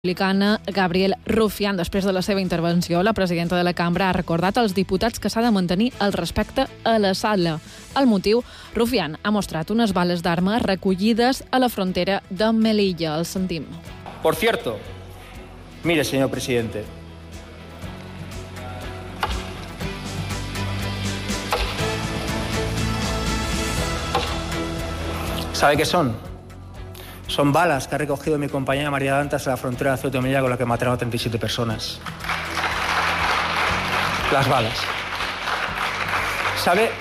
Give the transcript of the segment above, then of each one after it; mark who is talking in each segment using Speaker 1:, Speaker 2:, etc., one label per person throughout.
Speaker 1: Republicana Gabriel Rufián. Després de la seva intervenció, la presidenta de la cambra ha recordat als diputats que s'ha de mantenir el respecte a la sala. El motiu, Rufián ha mostrat unes bales d'arma recollides a la frontera de Melilla. El sentim.
Speaker 2: Por cierto, mire, señor presidente, ¿sabe qué son? Son balas que ha recogido mi compañera María Dantas en la frontera de Ceuta y Melilla, con la que mataron a 37 personas. Las balas. ¿Sabe?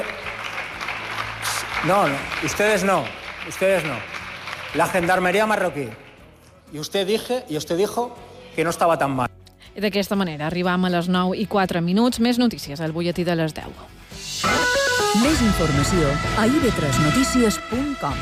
Speaker 2: No, ustedes no. La gendarmería marroquí. Y usted dijo que no estava tan mal.
Speaker 1: I d'aquesta manera arribam a les 9:04. Més notícies al butlletí de les 10.
Speaker 3: Més informació a ib3notícies.com.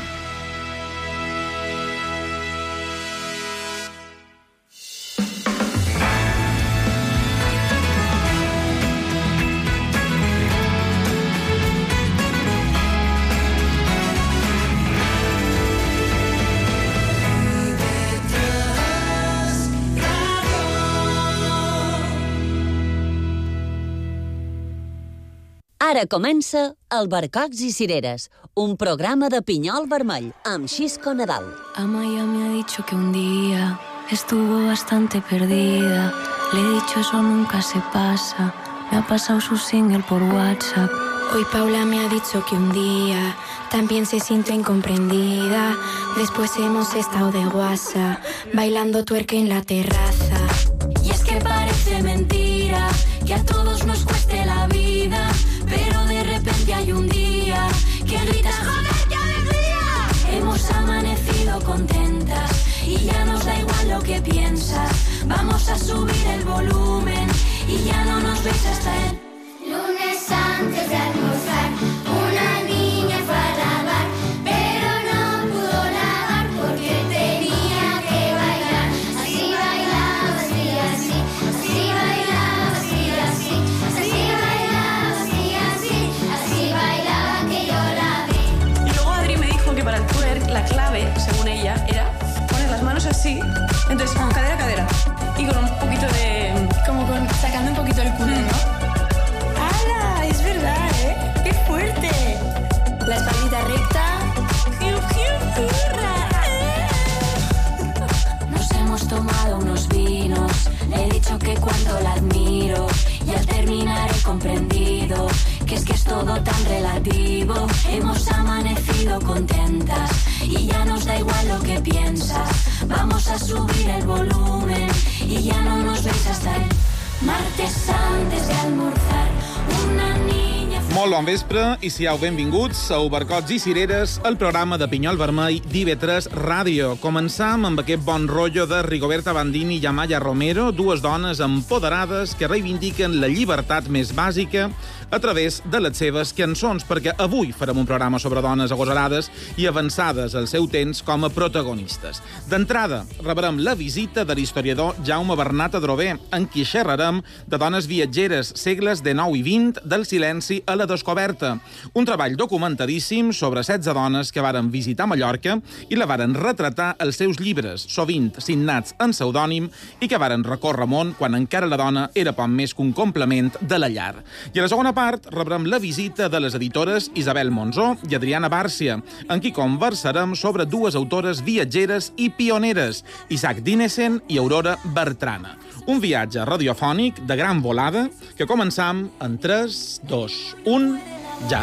Speaker 3: Ara comença Albercocs i Cireres, un programa de Pinyol Vermell amb Xisco Nadal.
Speaker 4: Amaya me ha dicho que un día estuvo bastante perdida. Le he dicho eso nunca se pasa. Me ha pasado su single por WhatsApp.
Speaker 5: Hoy Paula me ha dicho que un día también se sintió incomprendida. Después hemos estado de guasa, bailando tuerca en la terraza.
Speaker 4: Y es que parece mentira que a todos nos cueste la vida, pero de repente hay un día que gritas ¡joder, qué alegría! Hemos amanecido contentas y ya nos da igual lo que piensas. Vamos a subir el volumen y ya no nos ves hasta el
Speaker 6: lunes antes de almorzar. Una niña fue a lavar, pero no pudo lavar porque tenía que bailar. Así bailaba, así, así, así bailaba, así, así, así bailaba, así, así, así bailaba que yo la vi.
Speaker 7: Y luego Adri me dijo que para el twerk la clave, según ella, era poner las manos así, entonces con cadera a cadera y con un poquito de... como con sacando un poquito el culo, ¿no? Es verdad, ¿eh? ¡Qué fuerte! La espaldita recta.
Speaker 4: Nos hemos tomado unos vinos. Le he dicho que cuando la admiro y al terminar he comprendido que es todo tan relativo. Hemos amanecido contentas y ya nos da igual lo que piensas. Vamos a subir el volumen y ya no nos veis hasta el martes antes de almorzar. Una niña...
Speaker 8: Molt bon vespre i siau benvinguts a Albercocs i Cireres, el programa de Pinyol Vermell d'IB3 Ràdio. Començam amb aquest bon rotllo de Rigoberta Bandini i Amaya Romero, dues dones empoderades que reivindiquen la llibertat més bàsica a través de les seves cançons, perquè avui farem un programa sobre dones agosarades i avançades al seu temps com a protagonistes. D'entrada, rebrem la visita de l'historiador Jaume Bernat Adrover, en qui xerrarem de dones viatgeres, segles XIX i XX, del silenci a la descoberta. Un treball documentadíssim sobre 16 dones que varen visitar Mallorca i la varen retratar als seus llibres, sovint signats en pseudònim, i que varen recórrer món quan encara la dona era poc més que un complement de la llar. I a la segona part rebrem la visita de les editores Isabel Monzó i Adriana Bàrcia, en qui conversarem sobre dues autores viatgeres i pioneres, Isaac Dinesen i Aurora Bertrana. Un viatge radiofònic de gran volada que començam en 3, 2, 1, ja.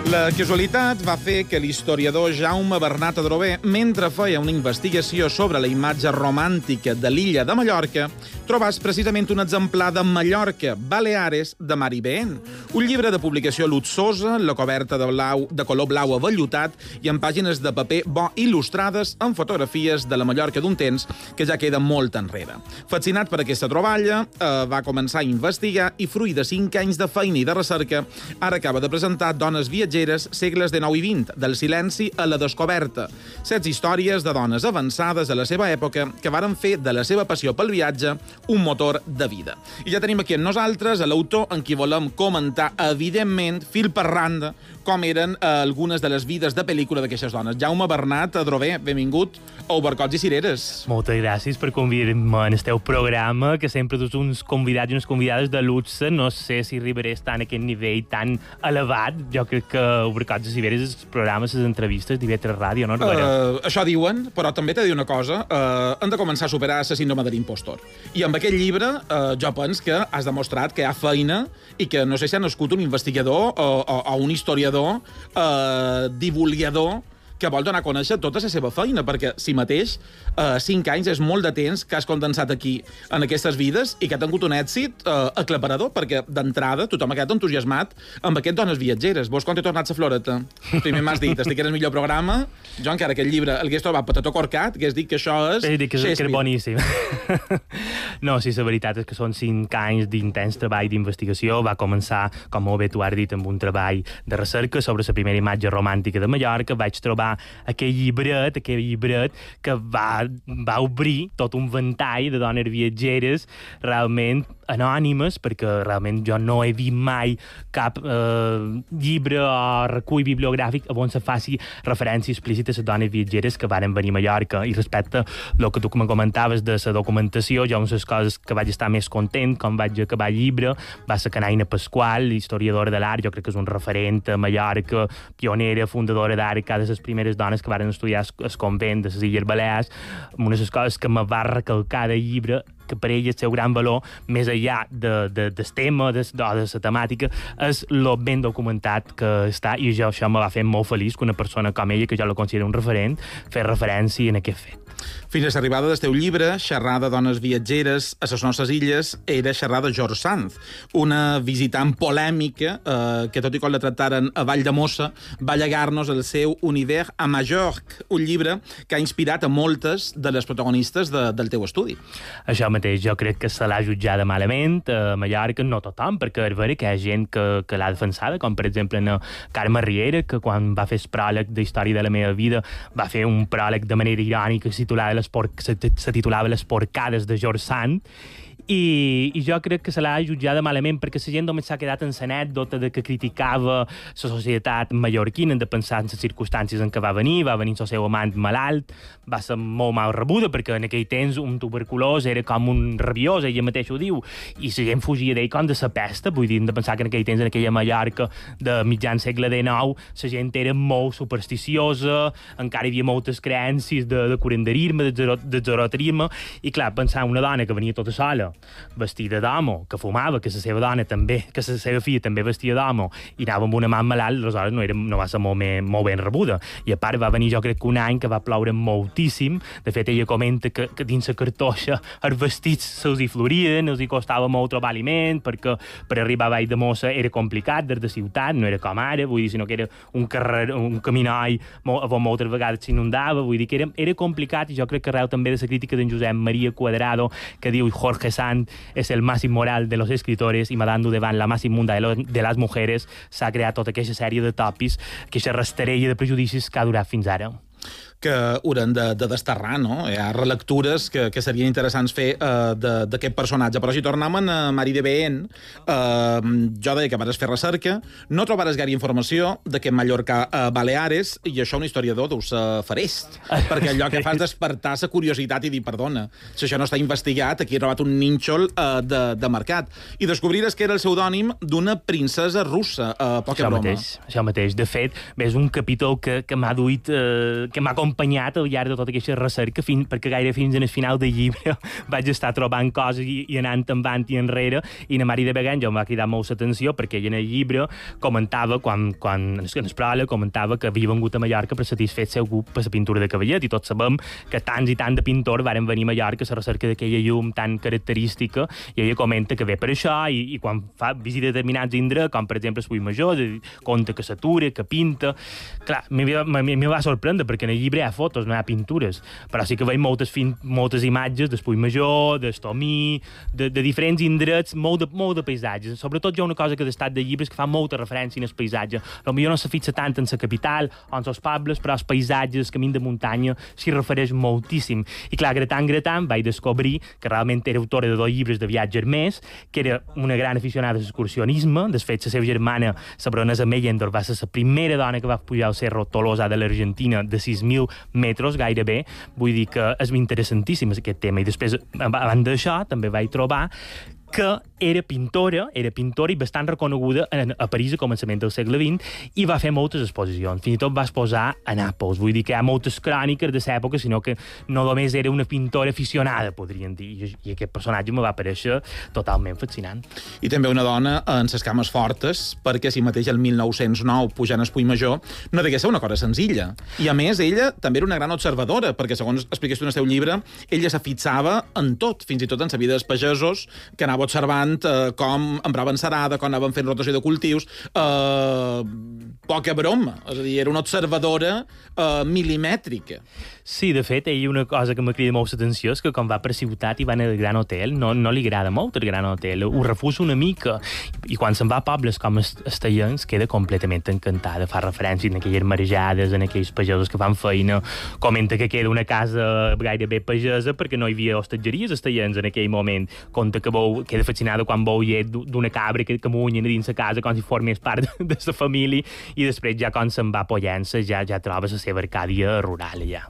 Speaker 8: La casualitat va fer que l'historiador Jaume Bernat Adrover, mentre feia una investigació sobre la imatge romàntica de l'illa de Mallorca, trobàs precisament un exemplar de Mallorca, Baleares, de Mari Behén. Un llibre de publicació luxosa, la coberta de color blau avellutat i amb pàgines de paper bo il·lustrades amb fotografies de la Mallorca d'un temps que ja queda molt enrere. Fascinat per aquesta troballa, va començar a investigar i, fruit de 5 anys de feina i de recerca, ara acaba de presentar Dones viatgeres, segles XIX i XX, del silenci a la descoberta. 16 històries de dones avançades a la seva època que varen fer de la seva passió pel viatge un motor de vida. I ja tenim aquí amb nosaltres a l'autor en qui volem comentar, evidentment, fil per randa, com eren algunes de les vides de pel·lícula d'aquestes dones. Jaume Bernat Adrover, benvingut a Obercots i Cireres.
Speaker 9: Moltes gràcies per convidar-me en el teu programa, que sempre dus uns convidats i unes convidades de luxe. No sé si arribaré a estar en aquest nivell tan elevat. Jo crec que Obercots i Cireres és el programa, les entrevistes d'IV3 Ràdio, no?
Speaker 8: Això diuen, però també t'he de dir una cosa. Hem de començar a superar la síndrome de l'impostor. I amb aquest llibre jo penso que has demostrat que hi ha feina i que no sé si ha nascut un investigador o un historiador divulgador que vol donar a conèixer tota la seva feina, perquè si mateix 5 anys és molt de temps que has condensat aquí en aquestes vides i que ha tingut un èxit aclaparador, perquè d'entrada tothom ha quedat entusiasmat amb aquest Dones viatgeres. Vos quan t'he tornat la floreta? Primer m'has dit, estic en el millor programa, jo encara aquest llibre el hagués trobat patató corcat, hagués dit que això és
Speaker 9: que era boníssim. No, sí, la veritat és que són 5 anys d'intens treball d'investigació. Va començar, com molt bé tu has dit, amb un treball de recerca sobre la primera imatge romàntica de Mallorca. Vaig trobar aquell llibret que va obrir tot un ventall de dones viatgeres realment anònimes, perquè realment jo no he vist mai cap llibre o recull bibliogràfic on se faci referència explícita a les dones viatgeres que varen venir a Mallorca. I respecte al que tu me comentaves de la documentació, jo una de les coses que vaig estar més content quan vaig acabar el llibre va ser que Naina Pasqual, historiadora de l'art, jo crec que és un referent a Mallorca, pionera, fundadora d'art, cada de les primeres dones que varen estudiar el convent de les Illes Balears. Una de les coses que me va recalcar del llibre, que per ell el seu gran valor, més enllà del tema, de la temàtica, és lo ben documentat que està, i això me va fer molt feliç que una persona com ella, que jo la considero un referent, fes referència en aquest fet.
Speaker 8: Fins a l'arribada del teu llibre, Xerrar de dones viatgeres a les nostres illes, era xerrar de George Sand, una visitant polèmica que, tot i com la tractaren a Valldemossa, va llegar-nos el seu Univers a Majorque, un llibre que ha inspirat a moltes de les protagonistes del teu estudi.
Speaker 9: Això mateix, jo crec que se l'ha jutjada malament a Mallorca, no tothom, perquè és vera que hi ha gent que l'ha defensada, com per exemple en Carme Riera, que quan va fer el pròleg de Història de la meva vida va fer un pròleg de manera irònica se titulava Les porcades de George Sand, i jo crec que se l'ha jutjada malament perquè la gent només s'ha quedat en l'anècdota de que criticava la societat mallorquina, de pensar en les circumstàncies en què va venir el seu amant malalt, va ser molt mal rebuda perquè en aquell temps un tuberculós era com un rabiós, ella mateix ho diu, i la gent fugia d'ell com de la pesta. Vull dir, de pensar que en aquell temps, en aquella Mallorca de mitjan segle XIX, la gent era molt supersticiosa, encara hi havia moltes creences de curanderisme, de zoroterisme, i clar, pensar una dona que venia tota sola, vestida d'homo, que fumava, que la seva dona també, que la seva filla també vestia d'homo, i anava amb una mà malalt, aleshores no va ser molt ben rebuda. I a part va venir, jo crec que un any que va ploure moltíssim. De fet, ella comenta que dins la cartoixa els vestits se'ls hi florien, els hi costava molt trobar aliment, perquè per arribar a Valldemossa era complicat, des de ciutat, no era com ara, vull dir, sinó que era un caminoi on moltes vegades s'inundava, vull dir que era complicat, i jo crec que arreu també de la crítica d'en Josep Maria Cuadrado, que diu Jorge Sand es el más inmoral de los escritores, y Madame Dudevant la más inmunda de las mujeres, s'ha creat tota aquesta sèrie de tòpics, aquesta rasterella de prejudicis que ha durat fins ara.
Speaker 8: Que hauran de desterrar, no? Hi ha relectures que serien interessants fer d'aquest personatge. Però si tornem a Mari Behén, jo deia que vas fer recerca, no trobaràs gaire informació d'aquest Mallorca a Baleares, i això un historiador deu ser farest, perquè allò que fa és despertar la curiositat i dir, perdona, si això no està investigat, aquí he trobat un nínxol de mercat. I descobriràs que era el pseudònim d'una princesa russa, poca broma.
Speaker 9: Això mateix. De fet, és un capítol que m'ha duit, que m'ha acompanyat al llarg de tota aquesta recerca, perquè gairebé fins al final del llibre vaig estar trobant coses i anant endavant i enrere, i la Mari de Beguén jo em va cridar molt l'atenció perquè ella en el llibre comentava, quan en el pròleg, comentava que havia vengut a Mallorca per satisfer el seu gust per la pintura de cavallet, i tots sabem que tants i tants de pintors varen venir a Mallorca a la recerca d'aquella llum tan característica, i ella comenta que ve per això, i quan fa visita a determinats indrets, com per exemple el Puig Major, conta que s'atura, que pinta. Clar, me va sorprendre perquè en el llibre hi ha fotos, no hi ha pintures, però sí que veig moltes imatges del Puig Major, del Tomí, de diferents indrets, molt de paisatges. Sobretot hi ha una cosa que d'estat de llibres que fa molta referència en el paisatge. Potser no se fixa tant en la capital o en els pobles, però els paisatges, el camí de muntanya, s'hi refereix moltíssim. I clar, gratant, vaig descobrir que realment era autora de 2 llibres de viatges més, que era una gran aficionada a l'excursionisme. De fet, la seva germana, la baronessa Meyendorff, va ser la primera dona que va pujar al Cerro Tolosa de l'Argentina de 6.000 metres, gairebé. Vull dir que és interessantíssim aquest tema. I després, abans d'això, també vaig trobar que era pintora i bastant reconeguda a París a començament del segle XX, i va fer moltes exposicions. Fins i tot va exposar a Nàpols. Vull dir que hi ha moltes cròniques de l'època, sinó que no només era una pintora aficionada, podríem dir, i aquest personatge me va aparèixer totalment fascinant.
Speaker 8: I també una dona en ses cames fortes, perquè si mateix el 1909, pujant al Puig Major, no degué ser una cosa senzilla. I a més, ella també era una gran observadora, perquè segons expliques tu en el teu llibre, ella se fixava en tot, fins i tot en la vida dels pagesos, que anava observant com empraven cerada, com anaven fent rotació de cultius, poca broma. És a dir, era una observadora milimètrica.
Speaker 9: Sí, de fet, ell una cosa que m'ha cridat molt l'atenció és que quan va per ciutat i va al Gran Hotel, no li agrada molt el Gran Hotel, ho refusa una mica, i quan se'n va a pobles com Estellens queda completament encantada, fa referències en aquelles marejades, en aquells pagesos que fan feina, comenta que queda una casa gairebé pagesa perquè no hi havia hostatgeries a Estellens en aquell moment, conta que queda fascinada quan veu llet d'una cabra que munyen dins la casa com si formés part de la família, i després ja quan se'n va a Pollença ja trobes la seva Arcàdia rural allà.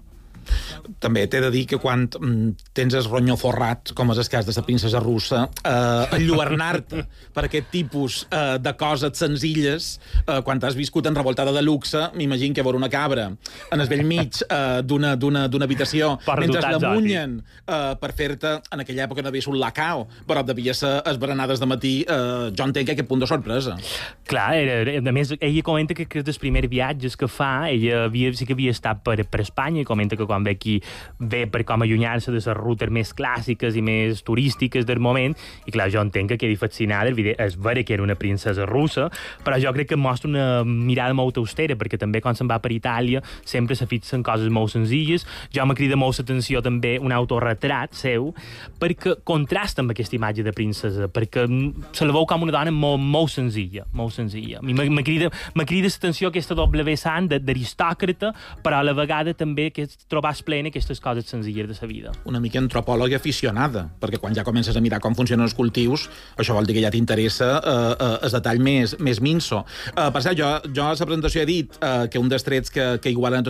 Speaker 8: També t'he de dir que quan tens el ronyó forrat, com és el cas de la princesa russa, enlluernar-te per aquest tipus de coses senzilles, quan has viscut enrevoltada de luxe, m'imagino que veure una cabra en el vell mig d'una habitació, mentre la munyen per fer-te, en aquella època no havia un lacao, però devia ser esberenades de matí, jo entenc aquest punt de sorpresa.
Speaker 9: Clar, a més, ella comenta que dels primers viatges que fa, ella sí que havia estat per Espanya, i comenta que quan ve aquí ve per com allunyar-se de les rutes més clàssiques i més turístiques del moment, i clar, jo entenc que quedi fascinada, és vera que era una princesa russa, però jo crec que mostra una mirada molt austera, perquè també quan se'n va per Itàlia sempre se fixa en coses molt senzilles. Jo m'ha cridat molt l'atenció també un autorretrat seu, perquè contrasta amb aquesta imatge de princesa, perquè se la veu com una dona molt senzilla, molt senzilla. M'ha cridat l'atenció aquesta doble vessant d'aristòcrata, però a la vegada també que trobar plena aquestes coses senzilles de la vida.
Speaker 8: Una mica antropòloga aficionada, perquè quan ja comences a mirar com funcionen els cultius, això vol dir que ja t'interessa el detall més minso. Per cert, jo a la presentació he dit que un dels trets que igualen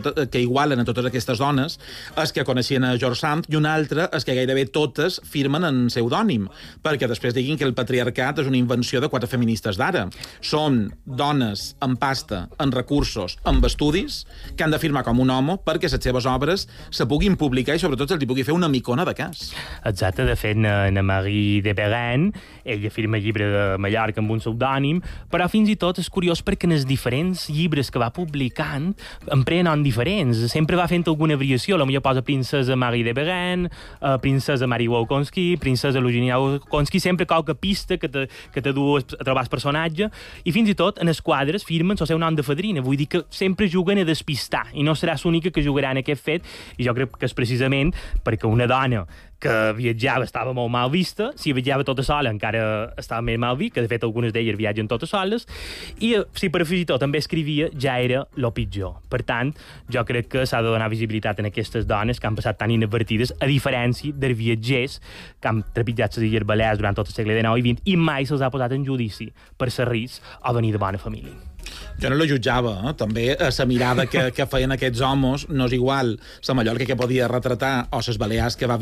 Speaker 8: a totes aquestes dones és que coneixien a George Sand, i un altre és que gairebé totes firmen en pseudònim, perquè després diguin que el patriarcat és una invenció de 4 feministes d'ara. Són dones amb pasta, amb recursos, amb estudis, que han de firmar com un home perquè les seves obres se puguin publicar i sobretot se'ls pugui fer una micona de cas.
Speaker 9: Exacte, de fet, na Marie de Beguén, ella firma el llibre de Mallorca amb un pseudònim, però fins i tot és curiós perquè en els diferents llibres que va publicant emprea noms diferents, sempre va fent alguna variació, potser posa princesa Marie de Beguén, princesa Marie Wolkonski, princesa Eugenia Wolkonski, sempre qualque pista que te du a trobar el personatge, i fins i tot en els quadres firmen el seu nom de fadrina, vull dir que sempre juguen a despistar, i no serà l'única que jugarà en aquest fet, i jo crec que és precisament perquè una dona que viatjava estava molt mal vista, si viatjava tota sola encara estava més mal vist, que de fet algunes d'elles viatgen totes soles, i si per afegir tot també escrivia, ja era lo pitjor. Per tant, jo crec que s'ha de donar visibilitat en aquestes dones que han passat tan inadvertides, a diferència dels viatgers que han trepitjat les Illes Balears durant tot el segle XIX i XX i mai se'ls ha posat en judici per ser rics o venir de bona família.
Speaker 8: Jo no la jutjava, també la mirada que feien aquests homes no és igual la Mallorca que podia retratar o les Balears que va viure Santiago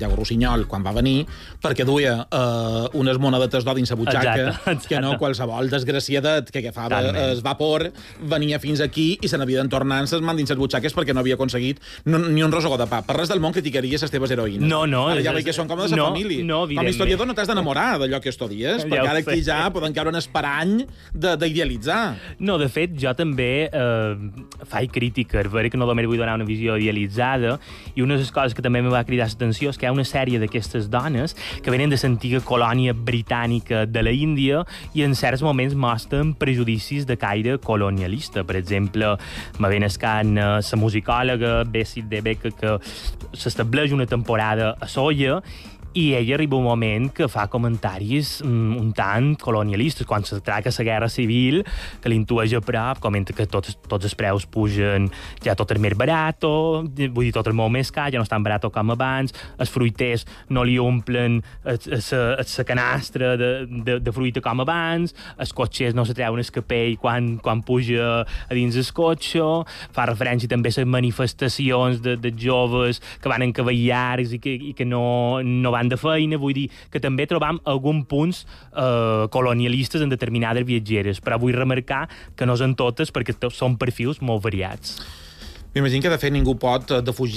Speaker 8: Santiago Rossinyol, quan va venir, perquè duia unes monedetes d'or dins la butxaca, que no qualsevol desgraciadet que agafava el vapor venia fins aquí i se n'havia d'entornar ses mans dins les butxaques perquè no havia aconseguit ni un rosegó de pa. Per res del món criticaria les teves heroïnes.
Speaker 9: No.
Speaker 8: Ara ja veig que són com de la família. Com a historiador no t'has d'enamorar d'allò que estudies, perquè ara aquí ja poden caure en esperany d'idealitzar.
Speaker 9: No, de fet, jo també faig crítica, que no només vull donar una visió idealitzada, i una de les coses que també me va cridar l'atenció és que hi ha una sèrie d'aquestes dones que venen de l'antiga colònia britànica de la Índia i en certs moments mostren prejudicis de caire colonialista. Per exemple, me ven escant la musicòloga Bessie DeBeck, que s'estableix una temporada a Soia, i ella arriba un moment que fa comentaris un tant colonialistes. Quan se tracta la guerra civil, que l'intueix a prop, comenta que tots els preus pugen, ja tot és més barat, vull dir, tot és molt més car, ja no és tan barat com abans, els fruiters no li omplen la canastra de fruita com abans, els cotxers no se treuen el capell quan puja a dins el cotxe, fa referència també a les manifestacions de joves que van en cavalls llargs i que no van de feina. Vull dir que també trobam alguns punts colonialistes en determinades viatgeres, però vull remarcar que no són totes perquè són perfils molt variats.
Speaker 8: M'imagino que, de fet, ningú pot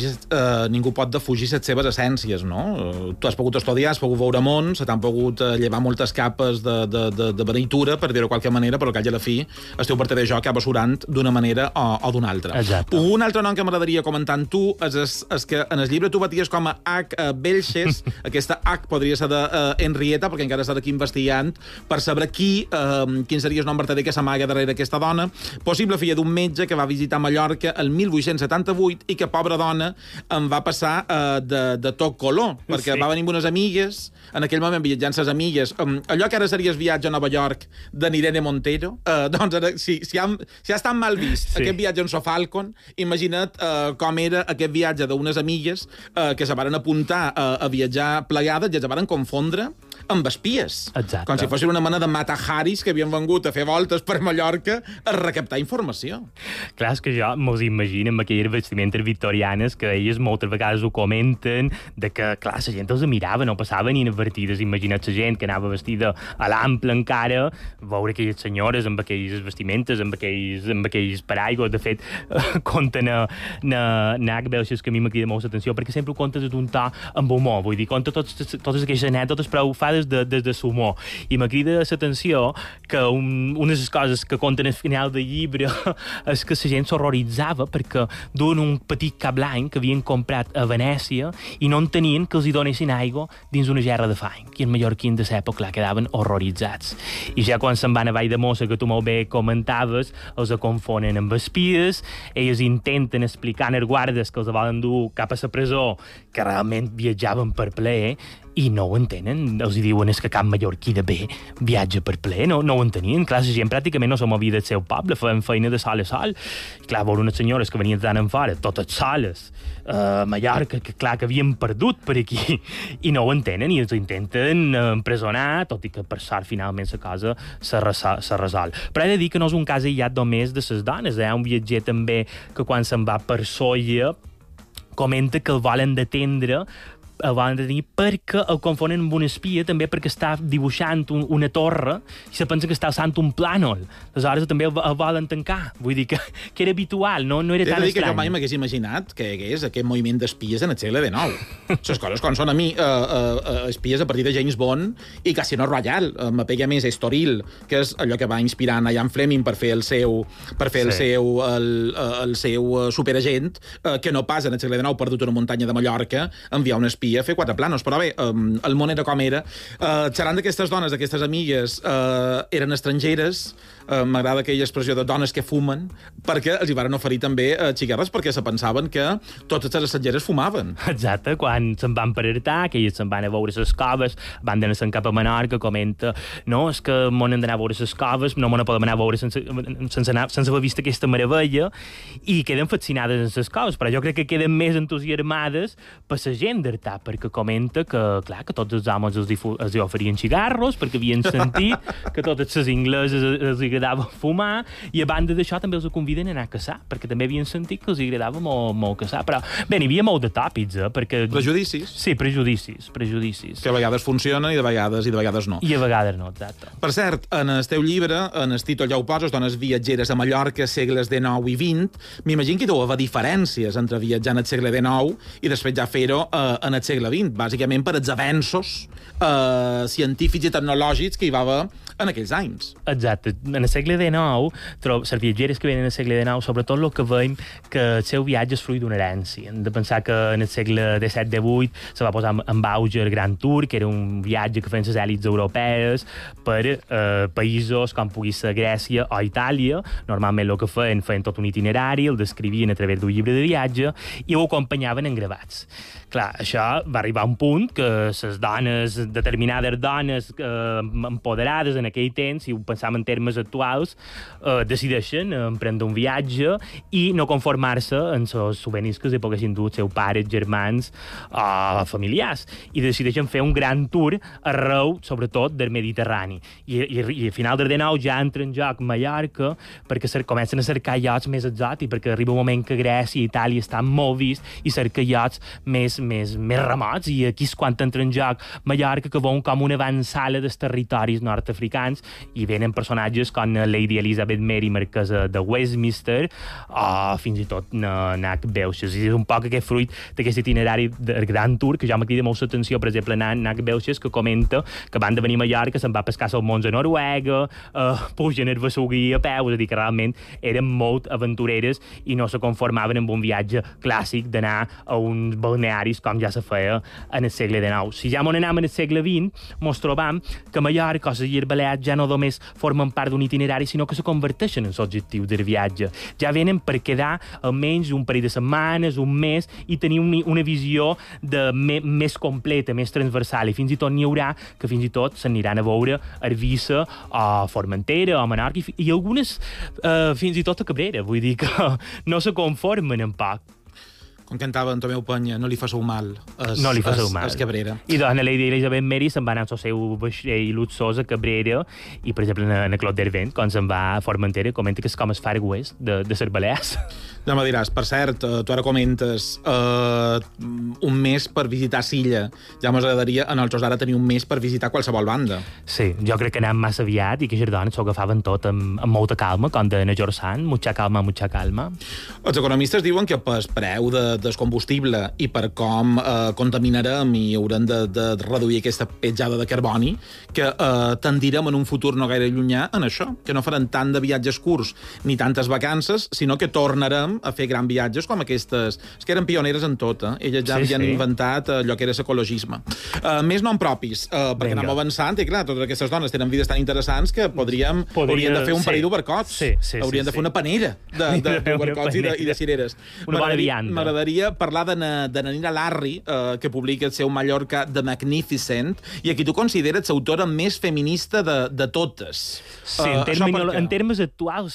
Speaker 8: defugir les seves essències, no? Tu has pogut estudiar, has pogut veure món, se t'han pogut llevar moltes capes de beneïtura, per dir-ho de qualque manera, però que a la fi el teu partidari jo acaba surant d'una manera o d'una altra.
Speaker 9: Exacte.
Speaker 8: Un altre nom que m'agradaria comentar amb tu és que en el llibre tu baties com a H. Belches, aquesta H podria ser d'Henrietta, perquè encara estàs aquí investigant, per saber quin seria el nom verdader que s'amaga darrere aquesta dona, possible filla d'un metge que va visitar Mallorca el 1878 i que, pobra dona, em va passar de tot color, perquè va venir amb unes amigues, en aquell moment viatjant ses amigues, allò que ara series viatge a Nova York de Irene Montero, doncs ara, si ha estat mal vist aquest viatge en Sofalcon, imagina't com era aquest viatge d'unes amigues que se varen apuntar a viatjar plegades i es varen confondre amb espies.
Speaker 9: Exacte.
Speaker 8: Com si fossin una mena de mataharis que havien vengut a fer voltes per Mallorca a recaptar informació.
Speaker 9: Clar, és que jo mos imagino amb aquelles vestimentes victorianes que elles moltes vegades ho comenten, de que, clar, la gent els mirava, no passaven inadvertides. Imagina't la gent que anava vestida a l'ample encara, veure aquelles senyores amb aquelles vestimentes, amb aquells paraigües. De fet, conten a Belches, que a mi m'ha cridat molt l'atenció, perquè sempre ho contes d'un to amb humor. Vull dir, conta totes aquelles anècdotes, però ho fa des de l'humor. I m'ha cridat l'atenció que una de les coses que conten al final del llibre és que la gent s'horroritzava perquè duen un petit cap blanc que havien comprat a Venècia i no entenien que els hi donessin aigua dins una gerra de fang. I els mallorquins de l'època, clar, quedaven horroritzats. I ja quan se'n van a Valldemossa, que tu molt bé comentaves, els confonen amb espies, ells intenten explicar als guardes que els volen dur cap a la presó, que realment viatjaven per plaer, i no ho entenen. Els diuen és que cap mallorquí de bé viatja per plaer. No ho entenien. Clar, la gent pràcticament no se movia del seu poble, feien feina de sol a sol. I clar, veure unes senyores que venien tant en fora, totes soles, a Mallorca, que clar, que havien perdut per aquí, i no ho entenen, i els intenten empresonar, tot i que per sort finalment la cosa se resol. Però he de dir que no és un cas aïllat només de les dones. Hi ha un viatger també que quan se'n va per Soia comenta que el volen detendre perquè el confonen amb un espia, també perquè està dibuixant una torre i se pensa que està alçant un plànol. Aleshores també el volen tancar. Vull dir que era habitual, no era tan estrany.
Speaker 8: Que mai m'hagués imaginat que hi hagués aquest moviment d'espies en el segle XIX. Les coses com són a mi espies a partir de James Bond i Casino Royale. M'apega més Estoril, que és allò que va inspirar en Ian Fleming per fer el seu superagent, que no pas en el segle XIX perdut una muntanya de Mallorca enviar un espia a fer 4 planos, però bé, el món era com era. Xerrant d'aquestes dones, d'aquestes amigues, eren estrangeres, m'agrada aquella expressió de dones que fumen, perquè els hi van oferir també xiquerres, perquè se pensaven que totes les estrangeres fumaven.
Speaker 9: Exacte, quan se'n van per Artà, que ells se'n van a veure les coves, van d'anar-se'n cap a Menorca, comenta, no, és que m'han d'anar a veure les coves, no m'han podem anar a veure sense haver vist aquesta meravella, i queden fascinades en les coves, però jo crec que queden més entusiasmades per la gent d'Artà. interessat, perquè comenta que, clar, que tots els homes els oferien cigarros, perquè havien sentit que totes les ingleses els agradava fumar, i a banda d'això també els conviden a anar a caçar, perquè també havien sentit que els agradava molt caçar. Però, bé, n'hi havia molt de tòpics, perquè...
Speaker 8: Prejudicis.
Speaker 9: Sí, prejudicis.
Speaker 8: Que a vegades funciona i de vegades no.
Speaker 9: I a vegades no, exacte.
Speaker 8: Per cert, en el teu llibre, en el títol ja ho poses, Dones viatgeres a Mallorca, segles XIX i XX, m'imagino que hi deu haver diferències entre viatjar en el segle XIX i després ja fer-ho en el segle XX, bàsicament per els avenços científics i tecnològics que hi va haver en aquells anys.
Speaker 9: Exacte. En el segle XIX, les viatgeres que venen al segle XIX, sobretot el que veiem que el seu viatge és fruit d'una herència. Hem de pensar que en el segle XVII-XVIII se va posar en auge el Gran Tour, que era un viatge que feien les èlits europees per països com pugui ser Grècia o Itàlia. Normalment el que feien tot un itinerari, el descrivien a través d'un llibre de viatge i ho acompanyaven en gravats. Clar, això va arribar a un punt que les dones, determinades dones empoderades en aquell temps, si ho pensàvem en termes actuals, decideixen emprendre un viatge i no conformar-se en els souvenirs que els poguessin dur els seus pares, germans o familiars. I decideixen fer un gran tour arreu, sobretot, del Mediterrani. I a final del XIX ja entra en joc Mallorca perquè comencen a cercar llocs més exòtics, perquè arriba un moment que Grècia i Itàlia estan molt vist i cerca llocs més remots, i aquí és quan entra en joc Mallorca, que veuen com una avançada dels territoris nord-africans, i venen personatges com Lady Elizabeth Mary, marquesa de Westminster, o fins i tot Nac Belches. I és un poc aquest fruit d'aquest itinerari del Gran Tour, que ja m'ha cridat molt l'atenció, per exemple, Nac Belches, que comenta que van de venir a Mallorca, se'n va pescar salmons a Noruega, pugen el Vesugui a peu, és a dir, que realment eren molt aventureres i no se conformaven amb un viatge clàssic d'anar a uns balnearis com ja se feia en el segle XIX. Si ja m'on anem en el segle XX, mos trobam que Mallorca o les Illes Balears ja no només formen part d'un itinerari, sinó que se converteixen en l'objectiu del viatge. Ja venen per quedar almenys un parell de setmanes, un mes, i tenir una visió més completa, més transversal, i fins i tot n'hi haurà que fins i tot s'aniran a veure a Eivissa o Formentera o Menorca, i algunes fins i tot a Cabrera, vull dir que no se conformen en poc.
Speaker 8: Com cantava Antomeu Penya, no li fasseu mal.
Speaker 9: No li fasseu mal.
Speaker 8: Es Cabrera.
Speaker 9: I doncs a Lady Elizabeth Mary se'n va anar al seu vaixell luxós a Cabrera, i per exemple en el Clot d'Hervent, quan se'n va a Formentera, comenta que és com el Far West de les Balears.
Speaker 8: Ja me diràs, per cert, tu ara comentes un mes per visitar Silla. Ja mos agradaria a nosaltres ara tenir un mes per visitar qualsevol banda.
Speaker 9: Sí, jo crec que anem massa aviat i que les dones s'ho agafaven tot amb molta calma, com de Najor Sant, mucha calma, mucha calma.
Speaker 8: Els economistes diuen que pel preu del combustible i per com contaminarem i haurem de reduir aquesta petjada de carboni, que tendirem en un futur no gaire llunyà en això, que no farem tant de viatges curts ni tantes vacances, sinó que tornarem a fer grans viatges com aquestes, que eren pioneres en tot, Elles ja havien inventat allò que era l'ecologisme. Més nom propis, perquè anem avançant, i clar, totes aquestes dones tenen vides tan interessants que haurien de fer un parell d'obercots. Haurien de fer una panera d'obercots i de cireres.
Speaker 9: Una bona vianda.
Speaker 8: M'agradaria parlar de Nanina Larry, que publica el seu Mallorca The Magnificent, i aquí tu consideres l'autora més feminista de totes.
Speaker 9: Sí, en termes actuals,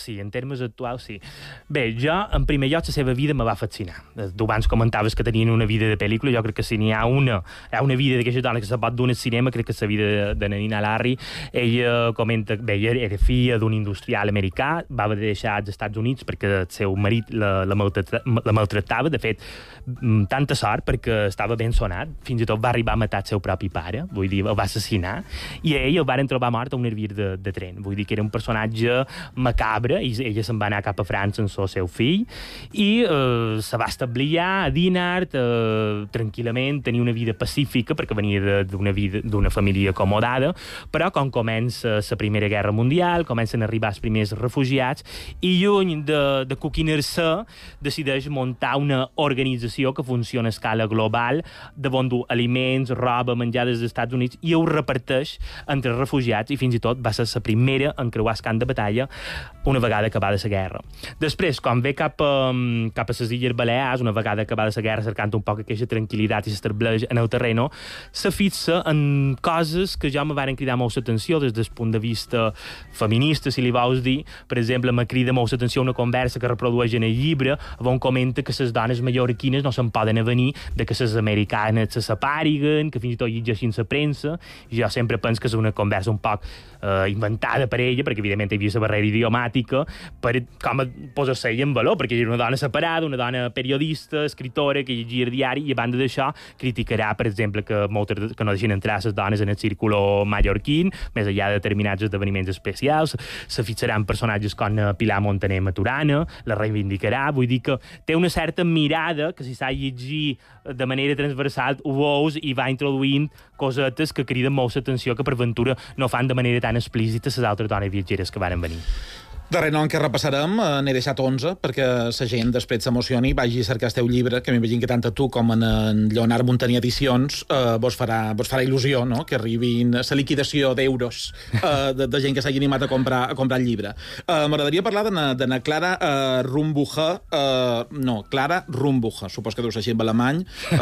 Speaker 9: sí. Bé, jo, en primer lloc, la seva vida me va fascinar. Tu abans comentaves que tenien una vida de pel·lícula, jo crec que si n'hi ha una vida d'aquesta dona que se pot dur al cinema, crec que és la vida de Nanina Larry. Ella comenta que ella era filla d'un industrial americà, va haver de deixar als Estats Units perquè el seu marit la maltractava. De fet, tanta sort perquè estava ben sonat, fins i tot va arribar a matar el seu propi pare, vull dir, el va assassinar, i ell el varen trobar mort a un hervir de tren. Vull dir que era un personatge macabre, i ella se'n va anar cap a França amb el seu fill, i se va establir ja a Dinard, tranquil·lament, tenia una vida pacífica, perquè venia d'una família acomodada, però quan comença la Primera Guerra Mundial, comencen a arribar els primers refugiats, i lluny de coquinar-se, decideix muntar una organització que funciona a escala global, de on du aliments, roba, menjar des dels Estats Units, i ho reparteix entre refugiats, i fins i tot va ser la primera en creuar el camp de batalla una vegada acabada la guerra. Després, quan ve cap a les Illes Balears, una vegada acabada la guerra, cercant un poc aquesta tranquil·litat i s'estableix en el terreno, se fixa en coses que ja me varen cridar molt l'atenció des del punt de vista feminista, si li vols dir. Per exemple, me crida molt l'atenció una conversa que reprodueix en el llibre, on comenta que les dones mallorquines no se'n poden avenir de que les americanes se separiguen, que fins i tot llegeixin la premsa. Jo sempre penso que és una conversa un poc inventada per ella, perquè evidentment hi havia la barrera idiomàtica, per com posar-se ella en valor, perquè era una dona separada, una dona periodista, escritora, que llegia el diari, i a banda d'això criticarà, per exemple, que no deixin entrar les dones en el círculo mallorquín, més enllà de determinats esdeveniments especials, se fixarà en personatges com Pilar Montaner Maturana, la reivindicarà, vull dir que té una certa mirada que si s'ha llegir de manera transversal ho veus i va introduint cosetes que criden molt l'atenció que per ventura no fan de manera tan explícita les altres dones viatgeres que van venir.
Speaker 8: Darrer nom que repassarem, n'he deixat 11, perquè la gent després s'emocioni, vagi a cercar el teu llibre, que m'imagino que tant a tu com en Lleonard Montaner Edicions vos farà il·lusió, no?, que arribin la liquidació d'euros de gent que s'hagi animat a comprar el llibre. M'agradaria parlar de Clara Rumbuja, Clara Rumbuja, supos que deu ser així en alemany,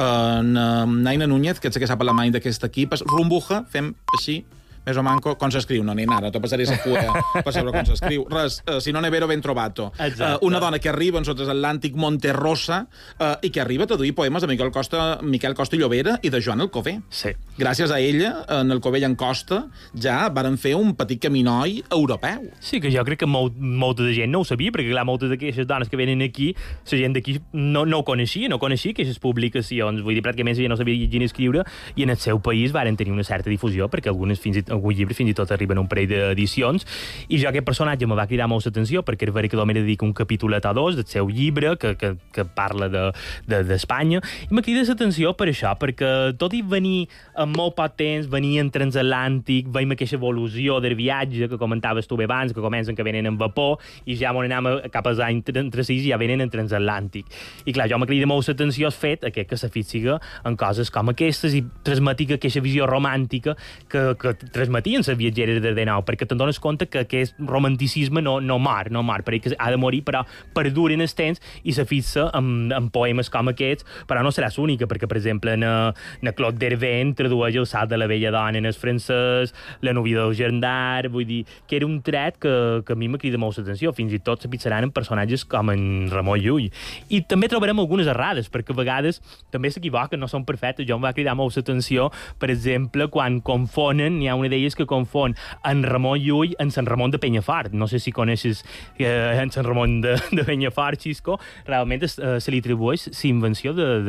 Speaker 8: Naina Núñez, que és que sap alemany d'aquest equip, Rumbuja, fem així, més o manco, com s'escriu, no, ni nada, te passaré la cua per saber com s'escriu. Res, si no ne vero ben trovato. Una dona que arriba en sota l'Atlàntic Monterrosa i que arriba a traduir poemes de Miquel Costa i Llobera i de Joan Alcover.
Speaker 9: Sí.
Speaker 8: Gràcies a ella, en Alcover i en Costa, ja varen fer un petit caminoi europeu.
Speaker 9: Sí, que jo crec que molta de gent no ho sabia, perquè clar, moltes d'aquestes dones que venen aquí, la gent d'aquí no ho coneixia, aquestes publicacions, vull dir, pràcticament ja no sabia llegir ni escriure, i en el seu país varen tenir una certa difusió, perquè algun llibre fins i tot arriben un parell d'edicions, i jo aquest personatge me va cridar molt l'atenció, perquè era que me dedica un capítolet o dos del seu llibre, que parla d'Espanya, i me crida l'atenció per això, perquè tot i venir en molt poc temps, venir en transatlàntic, veiem aquesta evolució del viatge que comentaves tu abans, que comencen que venen en vapor, i ja on anem cap als anys 36 ja venen en transatlàntic. I clar, jo me crida molt l'atenció el fet que se fixiga en coses com aquestes i transmeti aquesta visió romàntica que transmetien les viatgeres de nou, perquè te'n dones compte que aquest romanticisme no mor, perquè ha de morir, però perdura en el temps i se fixa en poemes com aquests, però no serà l'única, perquè, per exemple, en Claude Dervent tradueix El salt de la vella dona en el francès, La núvia del gendar, vull dir, que era un tret que a mi me crida molt l'atenció, fins i tot se fixaran en personatges com en Ramon Llull. I també trobarem algunes errades, perquè a vegades també s'equivoquen, no són perfectes. Jo em va cridar molt l'atenció, per exemple, quan confonen, n'hi ha una d'elles que confon en Ramon Llull en Sant Ramon de Penyafort. No sé si coneixes en Sant Ramon de Penyafort, Xisco. Realment se li atribueix la invenció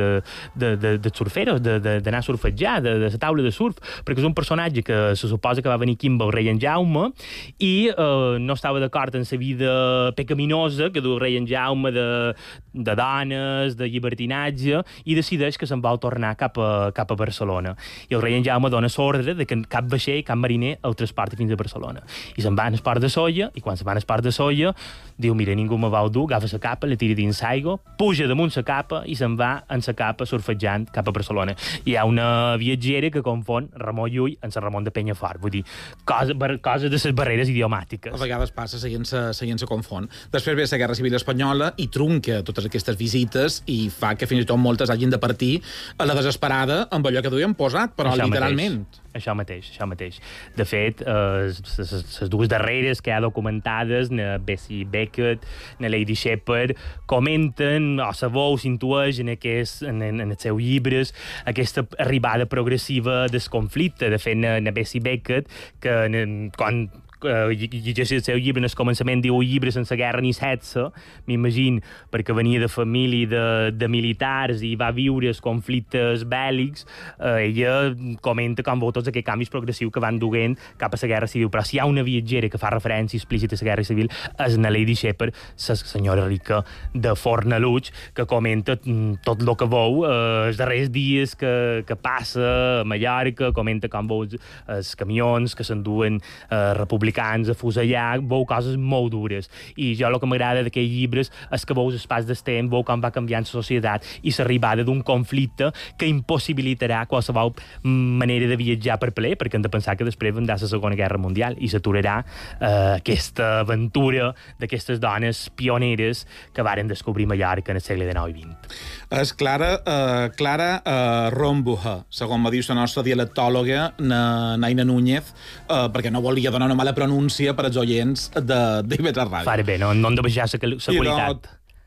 Speaker 9: de surferos, d'anar a surfejar, de la taula de surf, perquè és un personatge que se suposa que va venir aquí amb el rei en Jaume i no estava d'acord en la vida pecaminosa que du el rei en Jaume de dones, de llibertinatge, i decideix que se'n vol tornar cap a Barcelona. I el rei en Jaume dona l'ordre de que cap vaixell, cap mariner el transporta fins a Barcelona. I se'n va al port de Sóller, i quan se'n va al port de Sóller diu, mira, ningú me vol dur, agafa la capa, la tira dins l'aigua, puja damunt la capa i se'n va en la capa surfejant cap a Barcelona. Hi ha una viatgera que confon Ramon Llull en Sant Ramon de Penyafort. Vull dir, coses de les barreres idiomàtiques.
Speaker 8: A vegades passa, la gent se confon. Després ve la Guerra Civil Espanyola i trunca totes aquestes visites i fa que fins i tot moltes hagin de partir a la desesperada amb allò que duien posat, però això literalment.
Speaker 9: Això mateix. De fet, les dues darreres que hi ha documentades, Bessie Beckett, Lady Shepard, comenten, o sabeu, s'intueix en els seus llibres, aquesta arribada progressiva del conflicte. De fet, Bessie Beckett, que quan llegeix el seu llibre, en el començament diu llibre sense guerra ni sexe, m'imagino, perquè venia de família de militars i va viure els conflictes bèl·lics, ella comenta com veu tots aquests canvis progressius que van duent cap a la guerra civil. Però si hi ha una viatgera que fa referència explícita a la guerra civil és na Lady Shepard, la senyora rica de Fornalutx, que comenta tot el que veu els darrers dies que passa a Mallorca, comenta com veu els camions que s'enduen republicans a fusellar, veu coses molt dures. I jo el que m'agrada d'aquells llibres és que veus el pas del temps, veu com va canviant la societat i l'arribada d'un conflicte que impossibilitarà qualsevol manera de viatjar per plaer, perquè hem de pensar que després vendrà la Segona Guerra Mundial i s'aturarà aquesta aventura d'aquestes dones pioneres que varen descobrir Mallorca en el segle XIX i XX.
Speaker 8: És Clara Rumbuja, segons me diu la nostra dialectòloga Naina Núñez, perquè no volia donar una mala pronúncia per als oients d'IV3 Ràdio.
Speaker 9: Fare bé, no hem de baixar la qualitat.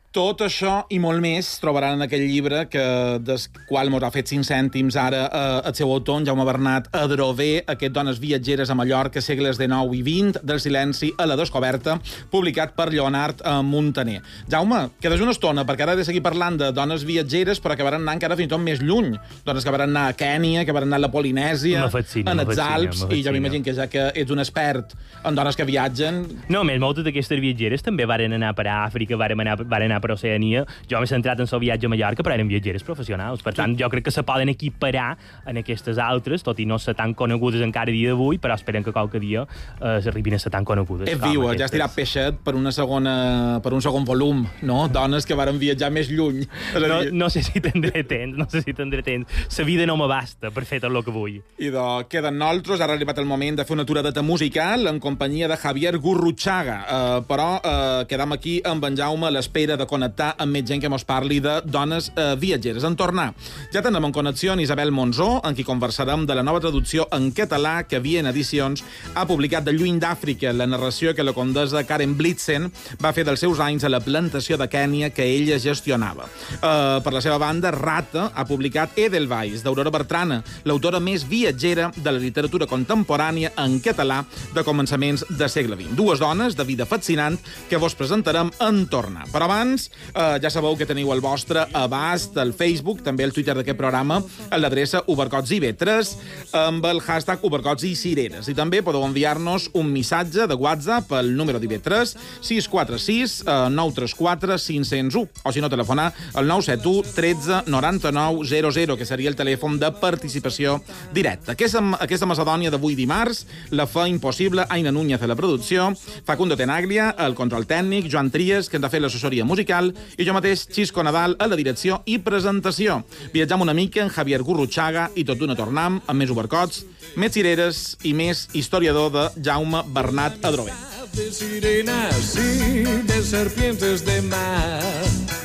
Speaker 8: Tot això i molt més trobaran en aquell llibre del qual mos ha fet 5 cèntims ara el seu autor, Jaume Bernat Adrover, aquest Dones viatgeres a Mallorca, segles XIX i XX, del silenci a la descoberta, publicat per Lleonard Montaner. Jaume, quedes una estona, perquè ara he de seguir parlant de dones viatgeres, però que van anar encara fins i tot més lluny. Dones que van anar a Kènia, que van anar a la Polinèsia, en els Alps, i jo m'imagino que ja que ets un expert en dones que viatgen...
Speaker 9: No, més moltes d'aquestes viatgeres també varen anar per Àfrica, varen anar per Oceania. Jo m'he centrat en el viatge a Mallorca, però eren viatgeres professionals. Per tant, jo crec que se poden equiparar en aquestes altres, tot i no ser tan conegudes encara dia d'avui, però esperen que qualque dia s'arribin a ser tan conegudes.
Speaker 8: És viu, ja has tirat peixet per un segon volum, no? Dones que varen viatjar més lluny.
Speaker 9: No sé si tindré temps. La vida no m'abasta per fer tot el que vull.
Speaker 8: I queden nosaltres. Ara ha arribat el moment de fer una aturada musical en companyia de Javier Gurruchaga. Però quedam aquí amb en Jaume a l'espera de connectar amb més gent que mos parli de dones viatgeres. En tornar, ja tenem en connexió en Isabel Monzó, amb qui conversarem de la nova traducció en català que Vien Edicions ha publicat de Lluny d'Àfrica, la narració que la condessa Karen Blitzen va fer dels seus anys a la plantació de Kènia que ella gestionava. Per la seva banda, Rata ha publicat Edelweiss, d'Aurora Bertrana, l'autora més viatgera de la literatura contemporània en català de començaments de segle XX. Dues dones de vida fascinant que vos presentarem en tornar. Però abans, ja sabeu que teniu al vostre abast el Facebook, també el Twitter d'aquest programa, a l'adreça ubercotsib3, amb el hashtag ubercotsicireres. I també podeu enviar-nos un missatge de WhatsApp al número d'IB3 646 934 501, o si no, telefonar al 971 13 99 00, que seria el telèfon de participació directa. Aquesta Macedònia d'avui dimarts la fa impossible Aina Núñez a la producció, Facundo Tenaglia, el control tècnic, Joan Tries, que ens ha fet l'assessoria musical, i jo mateix, Xisco Nadal, a la direcció i presentació. Viatjam una mica en Javier Gurruchaga i tot d'una tornam amb més ubercots, més cireres i més historiador de Jaume Bernat Adrover.
Speaker 10: De sirenas y de serpientes de mar.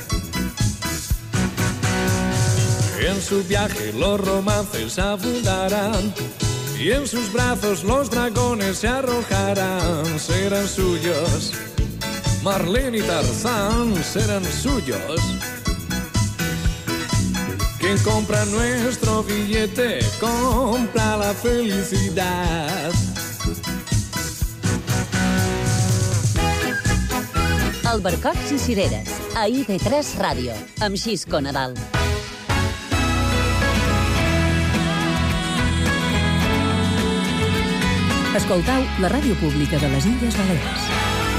Speaker 10: En su viaje los romances abundarán y en sus brazos los dragones se arrojarán. Serán suyos, Marlene y Tarzán serán suyos. Quien compra nuestro billete compra la felicidad.
Speaker 3: Albercocs i cireres, a IB3 Ràdio, amb Xisco Nadal.
Speaker 11: Escoltau la ràdio pública de les Illes Balears.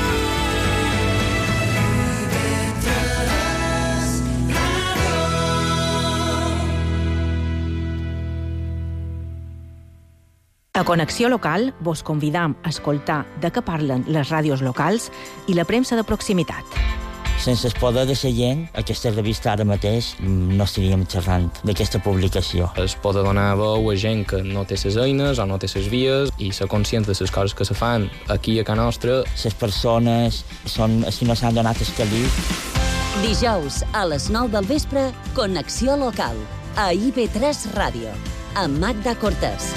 Speaker 11: A Connexió Local vos convidam a escoltar de què parlen les ràdios locals i la premsa de proximitat.
Speaker 12: Sense el poder de la gent, aquesta revista ara mateix no estaríem xerrant d'aquesta publicació.
Speaker 13: Es pot donar veu a gent que no té les eines o no té les vies i ser conscient de les coses que se fan aquí a casa nostra.
Speaker 12: Les persones són els que no s'han donat el camí.
Speaker 3: Dijous a les 9 del vespre, Connexió Local, a IB3 Ràdio, amb Magda Cortés.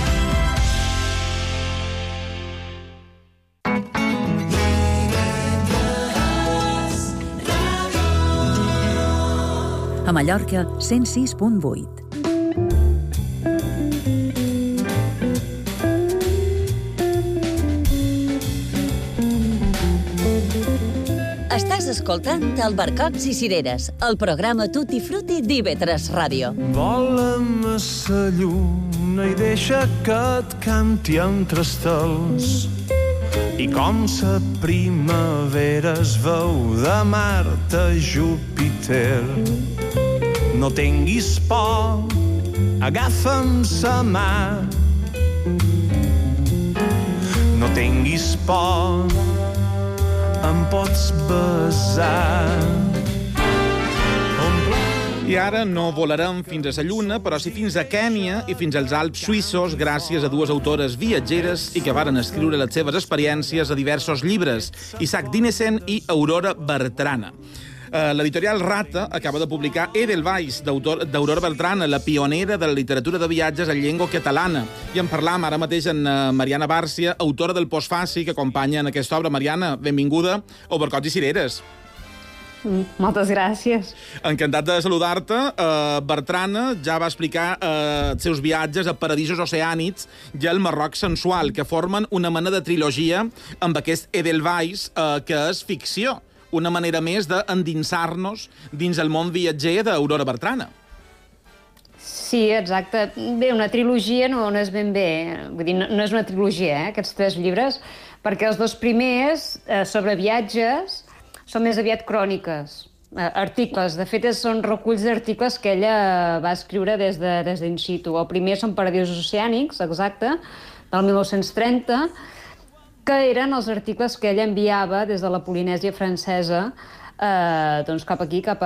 Speaker 11: A Mallorca, 106.8.
Speaker 3: Estàs escoltant Albercocs i cireres, el programa Tutti Frutti d'IB3 Ràdio.
Speaker 10: Vola'm a la lluna i deixa que et canti entre estels. I com la primavera es veu de Mart a Júpiter. No tinguis por, agafa'm la mà. No tinguis por, em pots besar.
Speaker 8: I ara no volarem fins a la Lluna, però sí fins a Kènia i fins als Alps suïssos, gràcies a dues autores viatgeres i que varen escriure les seves experiències a diversos llibres, Isaac Dinesen i Aurora Bertrana. L'editorial Rata acaba de publicar Edelweiss, d'Aurora Bertrana, la pionera de la literatura de viatges en llengua catalana. I en parlam ara mateix amb Mariana Bàrcia, autora del postfaci que acompanya en aquesta obra. Mariana, benvinguda a Ubercots i cireres.
Speaker 14: Moltes gràcies.
Speaker 8: Encantat de saludar-te. Bertrana ja va explicar els seus viatges a paradisos oceànics i al Marroc sensual, que formen una mena de trilogia amb aquest Edelweiss, que és ficció. Una manera més d'endinsar-nos dins el món viatger d'Aurora Bertrana.
Speaker 14: Sí, exacte. Bé, una trilogia no és ben bé. Vull dir, no és una trilogia, aquests 3 llibres, perquè els 2 primers, sobre viatges, són més aviat cròniques, articles. De fet, són reculls d'articles que ella va escriure des d'in situ. El primer són Paradisos oceànics, exacte, del 1930, que eren els articles que ella enviava des de la Polinèsia francesa doncs cap aquí, cap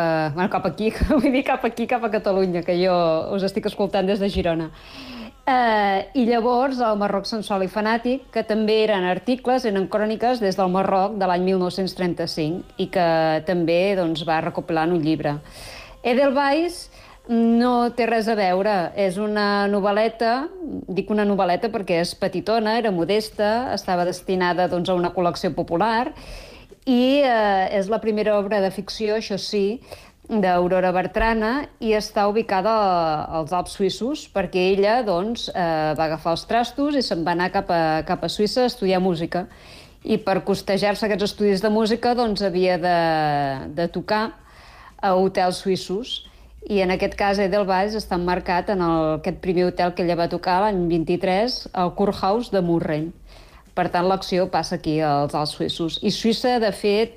Speaker 14: a Catalunya, que jo us estic escoltant des de Girona. I llavors el Marroc sensual i fanàtic, que també eren articles, eren cròniques des del Marroc de l'any 1935 i que també va recopilar en un llibre. Edelweiss no té res a veure, és una novel·leta, dic una novel·leta perquè és petitona, era modesta, estava destinada a una col·lecció popular i és la primera obra de ficció, això sí, d'Aurora Bertrana, i està ubicada als Alps suïssos, perquè ella va agafar els trastos i se'n va anar cap a Suïssa a estudiar música. I per costejar-se aquests estudis de música havia de tocar a hotels suïssos. I en aquest cas Edelweiss està emmarcat en aquest primer hotel que ella va tocar l'any 23, el Kurhaus de Murren. Per tant, l'acció passa aquí als Alps suïssos. I Suïssa, de fet,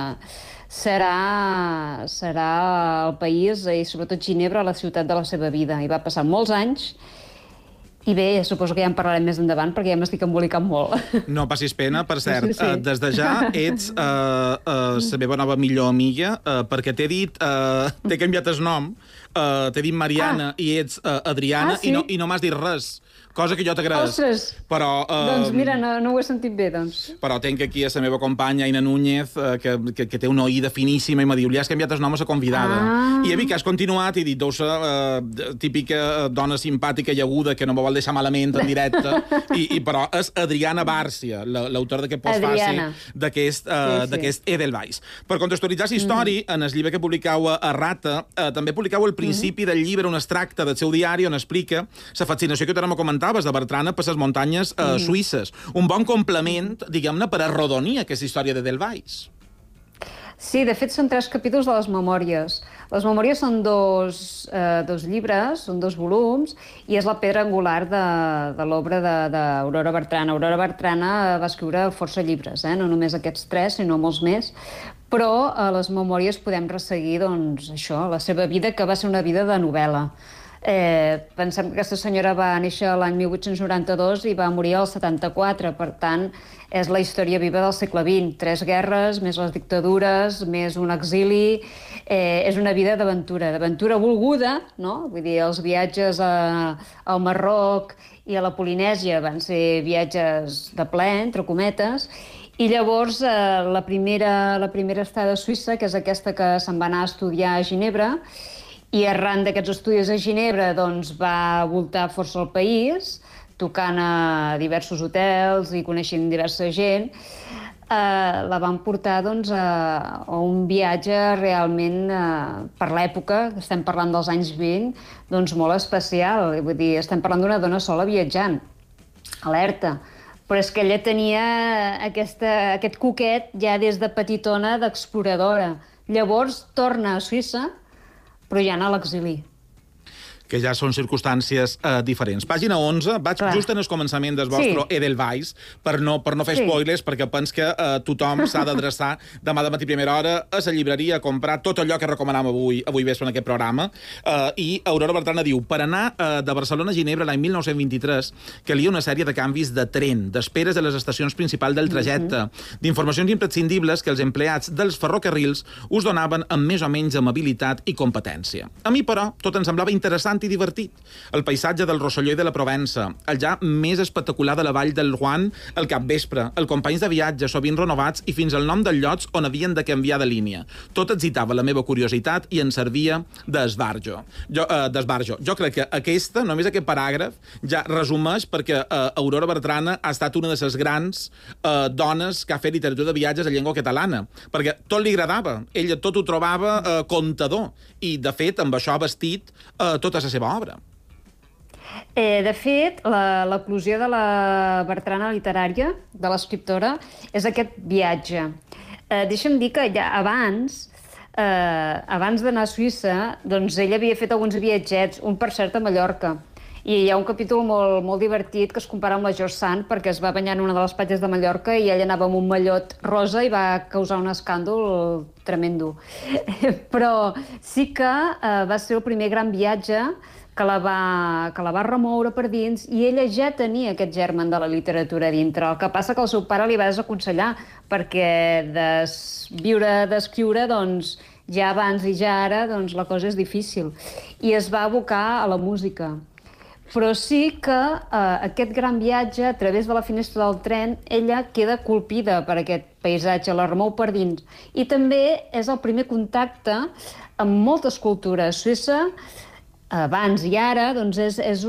Speaker 14: serà el país, i sobretot Ginebra, la ciutat de la seva vida. Hi va passar molts anys, i bé, suposo que ja en parlarem més endavant, perquè ja m'estic embolicant molt.
Speaker 8: No passis pena, per cert. Sí. Des de ja ets la meva nova millor amiga, perquè t'he canviat el nom, t'he dit Mariana i ets Adriana, i no m'has dit res. Cosa que jo t'agrada.
Speaker 14: Ostres!
Speaker 8: Però,
Speaker 14: doncs mira, no ho he sentit bé, doncs.
Speaker 8: Però tenc aquí a la meva companya, Aina Núñez, que té una oïda finíssima i m'ha dit, li has canviat el nom a la convidada. I he vist que has continuat i dit, deu ser típica dona simpàtica i aguda que no me vol deixar malament en directe, però és Adriana Bárcia, l'autor d'aquest postfaci d'aquest Edelweiss. Per contextualitzar la història, en el llibre que publicau a Rata, també publicau al principi del llibre un extracte del seu diari on explica la fascinació que t'hem comentat de Bertrana per les muntanyes suïsses. Un bon complement, diguem-ne, per arrodonir aquesta història d'Edelweiss.
Speaker 14: Sí, de fet, són 3 capítols de les memòries. Les memòries són dos llibres, són 2 volums, i és la pedra angular de l'obra d'Aurora Bertrana. Aurora Bertrana va escriure força llibres, no només aquests 3, sinó molts més, però a les memòries podem resseguir, això, la seva vida, que va ser una vida de novel·la. Pensem que aquesta senyora va néixer l'any 1892 i va morir al 74, per tant, és la història viva del segle XX. 3 guerres, més les dictadures, més un exili. És una vida d'aventura volguda, no? Vull dir, els viatges al Marroc i a la Polinèsia van ser viatges de ple, entre cometes, i llavors la primera estada a Suïssa, que és aquesta que se'n va anar a estudiar a Ginebra, i arran d'aquests estudis a Ginebra va voltar força al país, tocant a diversos hotels i coneixent diversa gent. La van portar a un viatge realment, per l'època, estem parlant dels anys 20, molt especial. Vull dir, estem parlant d'una dona sola viatjant. Alerta. Però és que ella tenia aquest coquet ja des de petitona d'exploradora. Llavors torna a Suïssa, però ja anar a l'exili.
Speaker 8: Que ja són circumstàncies diferents. Pàgina 11, vaig just en el començament del vostre Edelweiss, per no fer spoilers, perquè pens que tothom s'ha d'adreçar demà de matí primera hora a la llibreria a comprar tot allò que recomanam avui vespre en aquest programa. I Aurora Bertrana diu, per anar de Barcelona a Ginebra l'any 1923, calia una sèrie de canvis de tren, d'esperes a les estacions principals del trajecte, d'informacions imprescindibles que els empleats dels ferrocarrils us donaven amb més o menys amabilitat i competència. A mi, però, tot em semblava interessant interessant i divertit. El paisatge del Rosselló i de la Provença, el ja més espectacular de la vall del Ruan, el capvespre, els companys de viatge sovint renovats i fins al nom dels llocs on havien de canviar de línia. Tot excitava la meva curiositat i em servia d'esbarjo. Jo crec que només aquest paràgraf, ja resumeix perquè Aurora Bertrana ha estat una de les grans dones que ha fet literatura de viatges a llengua catalana, perquè tot li agradava, ella tot ho trobava contador, i de fet amb això ha vestit tota la seva obra.
Speaker 14: De fet, l'eclosió de la Bertrana literària, de l'escriptora, és aquest viatge. Deixa'm dir que ja abans d'anar a Suïssa, doncs ella havia fet alguns viatgets, un per cert a Mallorca, i hi ha un capítol molt divertit que es compara amb la George Sand perquè es va banyar en una de les platges de Mallorca i ella anava amb un mallot rosa i va causar un escàndol tremendo. Però sí que va ser el primer gran viatge que la va remoure per dins i ella ja tenia aquest germen de la literatura dintre. El que passa que el seu pare li va desaconsellar perquè d'escriure, doncs, ja abans i ja ara, doncs, la cosa és difícil. I es va abocar a la música. Però sí que aquest gran viatge, a través de la finestra del tren, ella queda colpida per aquest paisatge, la remou per dins. I també és el primer contacte amb moltes cultures. Suïssa, abans i ara, doncs és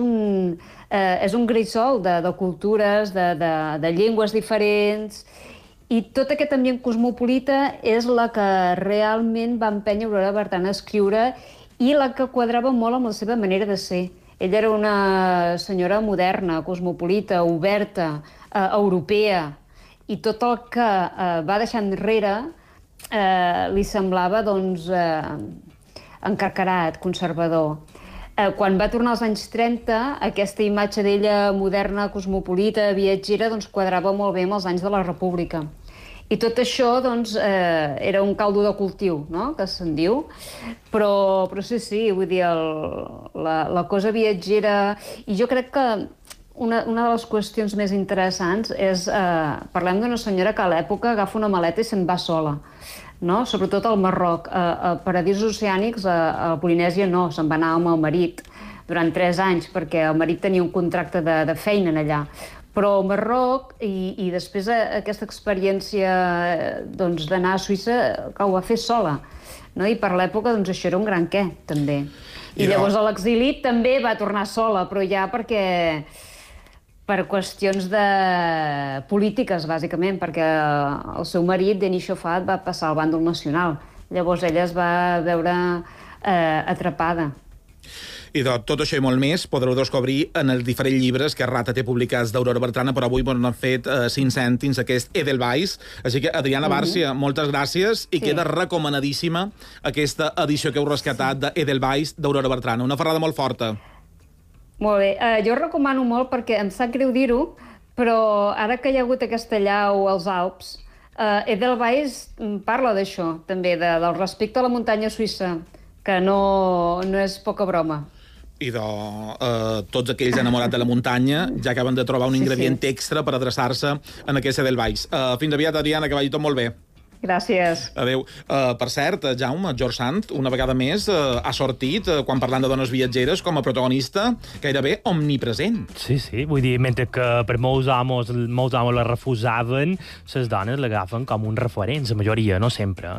Speaker 14: un grisol de cultures, de llengües diferents, i tot aquest ambient cosmopolita és la que realment va empènyer Aurora Bertrana a escriure i la que quadrava molt amb la seva manera de ser. Ella era una senyora moderna, cosmopolita, oberta, europea, i tot el que va deixar enrere li semblava, doncs, encarcarat, conservador. Quan va tornar als anys 30, aquesta imatge d'ella moderna, cosmopolita, viatgera, doncs quadrava molt bé amb els anys de la República. I tot això, doncs, era un caldo de cultiu, no?, que se'n diu. Però sí, vull dir, la cosa viatgera... I jo crec que una de les qüestions més interessants és... Parlem d'una senyora que a l'època agafa una maleta i se'n va sola, no?, sobretot al Marroc. A paradisos oceànics, a Polinèsia no, se'n va anar amb el marit durant 3 anys, perquè el marit tenia un contracte de feina allà. Però al Marroc, i després aquesta experiència d'anar a Suïssa, que ho va fer sola. I per l'època això era un gran què, també. I llavors a l'exili també va tornar sola, però ja perquè... per qüestions polítiques, bàsicament, perquè el seu marit, Denis Chauffat, va passar al bàndol nacional. Llavors ella es va veure atrapada.
Speaker 8: I de tot això i molt més podreu descobrir en els diferents llibres que Rata té publicats d'Aurora Bertrana, però avui han fet 5 cèntims aquest Edelweiss. Així que, Adriana Bárcia, moltes gràcies i queda recomanadíssima aquesta edició que heu rescatat d'Edelweiss d'Aurora Bertrana. Una ferrada molt forta.
Speaker 14: Molt bé. Jo recomano molt perquè em sap greu dir-ho, però ara que hi ha hagut aquesta allau als Alps, Edelweiss parla d'això, també, del respecte a la muntanya suïssa, que no és poca broma.
Speaker 8: I tots aquells enamorats de la muntanya ja acaben de trobar un ingredient extra per adreçar-se en aquesta Edelweiss. Fins aviat, Adriana, que vagi tot molt bé.
Speaker 14: Gràcies.
Speaker 8: Adéu. Per cert, Jaume, George Sand, una vegada més, ha sortit, quan parlant de dones viatgeres, com a protagonista gairebé omnipresent.
Speaker 9: Sí, vull dir, mentre que per molts homes la refusaven, les dones l'agafen com un referent, la majoria, no sempre.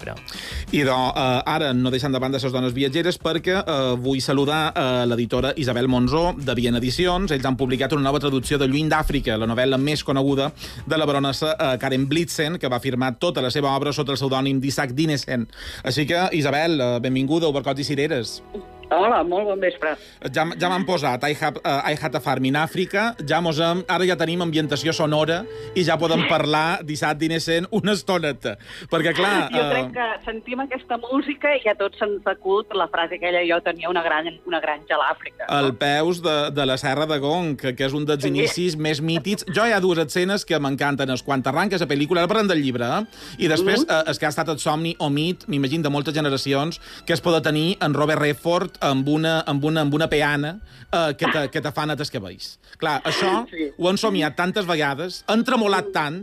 Speaker 8: I ara no deixant de banda les dones viatgeres perquè vull saludar l'editora Isabel Monzó, de Viena Edicions. Ells han publicat una nova traducció de Lluny d'Àfrica, la novel·la més coneguda de la baronessa Karen Blitzen, que va firmar tota la seva obra sota el pseudònim d'Isaac Dinesen. Així que, Isabel, benvinguda a Ubercots i Cireres.
Speaker 15: Hola, molt bon vespre.
Speaker 8: Ja m'han posat I Had a Farm in Africa, ara ja tenim ambientació sonora i ja podem parlar d'Isaac Dinesen una estoneta. Perquè, clar...
Speaker 15: Jo crec que sentim aquesta música i a tots se'ns acut la frase que ella i jo tenia una granja a l'Àfrica.
Speaker 8: Al peus de la Serra de Gong, que és un dels inicis més mítics. Jo hi ha 2 escenes que m'encanten. Quan t'arranques la pel·lícula, ara parlem del llibre, i després és que ha estat el somni o mit, m'imagino, de moltes generacions, que es pot tenir en Robert Redford amb una peana que te fa net els cabells. Clar, això ho han somiat tantes vegades, han tremolat tant,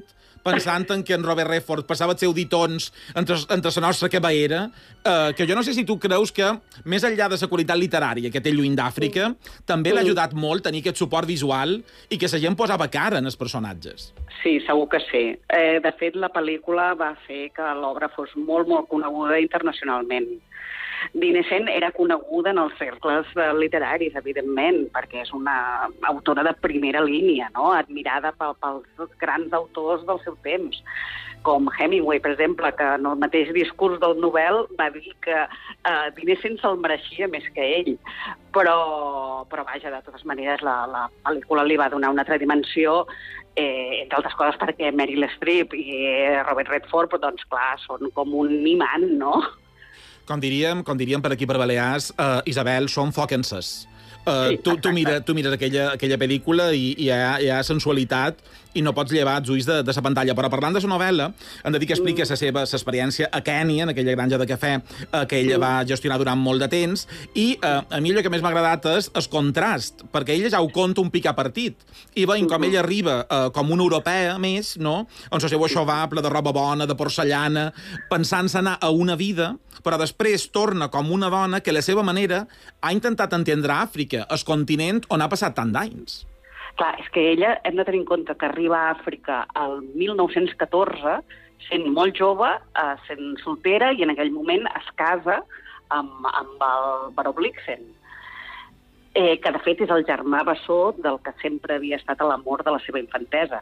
Speaker 8: pensant en que en Robert Redford passava els seus ditons entre la nostra cabaera, que jo no sé si tu creus que, més enllà de la qualitat literària que té Lluny d'Àfrica, també l'ha ajudat molt tenir aquest suport visual i que la gent posava cara en els personatges.
Speaker 15: Sí, segur que sí. De fet, la pel·lícula va fer que l'obra fos molt, molt coneguda internacionalment. D'innocent era coneguda en els cercles literaris, evidentment, perquè és una autora de primera línia, no? Admirada pels grans autors del seu temps, com Hemingway, per exemple, que en el mateix discurs del Nobel va dir que d'Innocent se'l mereixia més que ell. Però vaja, de totes maneres, la pel·lícula li va donar una altra dimensió, entre altres coses perquè Meryl Streep i Robert Redford, doncs clar, són com un imant, no?
Speaker 8: Com diríem per aquí per Balears, Isabel, són foc encès. Tu mires aquella pel·lícula i hi ha sensualitat i no pots llevar els ulls de la pantalla. Però parlant de la novel·la, hem de dir que explica la seva experiència a Kènia, en aquella granja de cafè que ella va gestionar durant molt de temps, i a mi allò que més m'ha agradat és el contrast, perquè ella ja ho conta un picar partit, i veiem com ella arriba com una europea més, no? On el seu aixovable de roba bona, de porcellana, pensant-se anar a una vida, però després torna com una dona que a la seva manera ha intentat entendre Àfrica, el continent on ha passat tant d'anys.
Speaker 15: Clar, és que ella, hem de tenir en compte que arriba a Àfrica el 1914, sent molt jove, sent soltera, i en aquell moment es casa amb el Baró Blixen, que de fet és el germà bessó del que sempre havia estat a l'amor de la seva infantesa.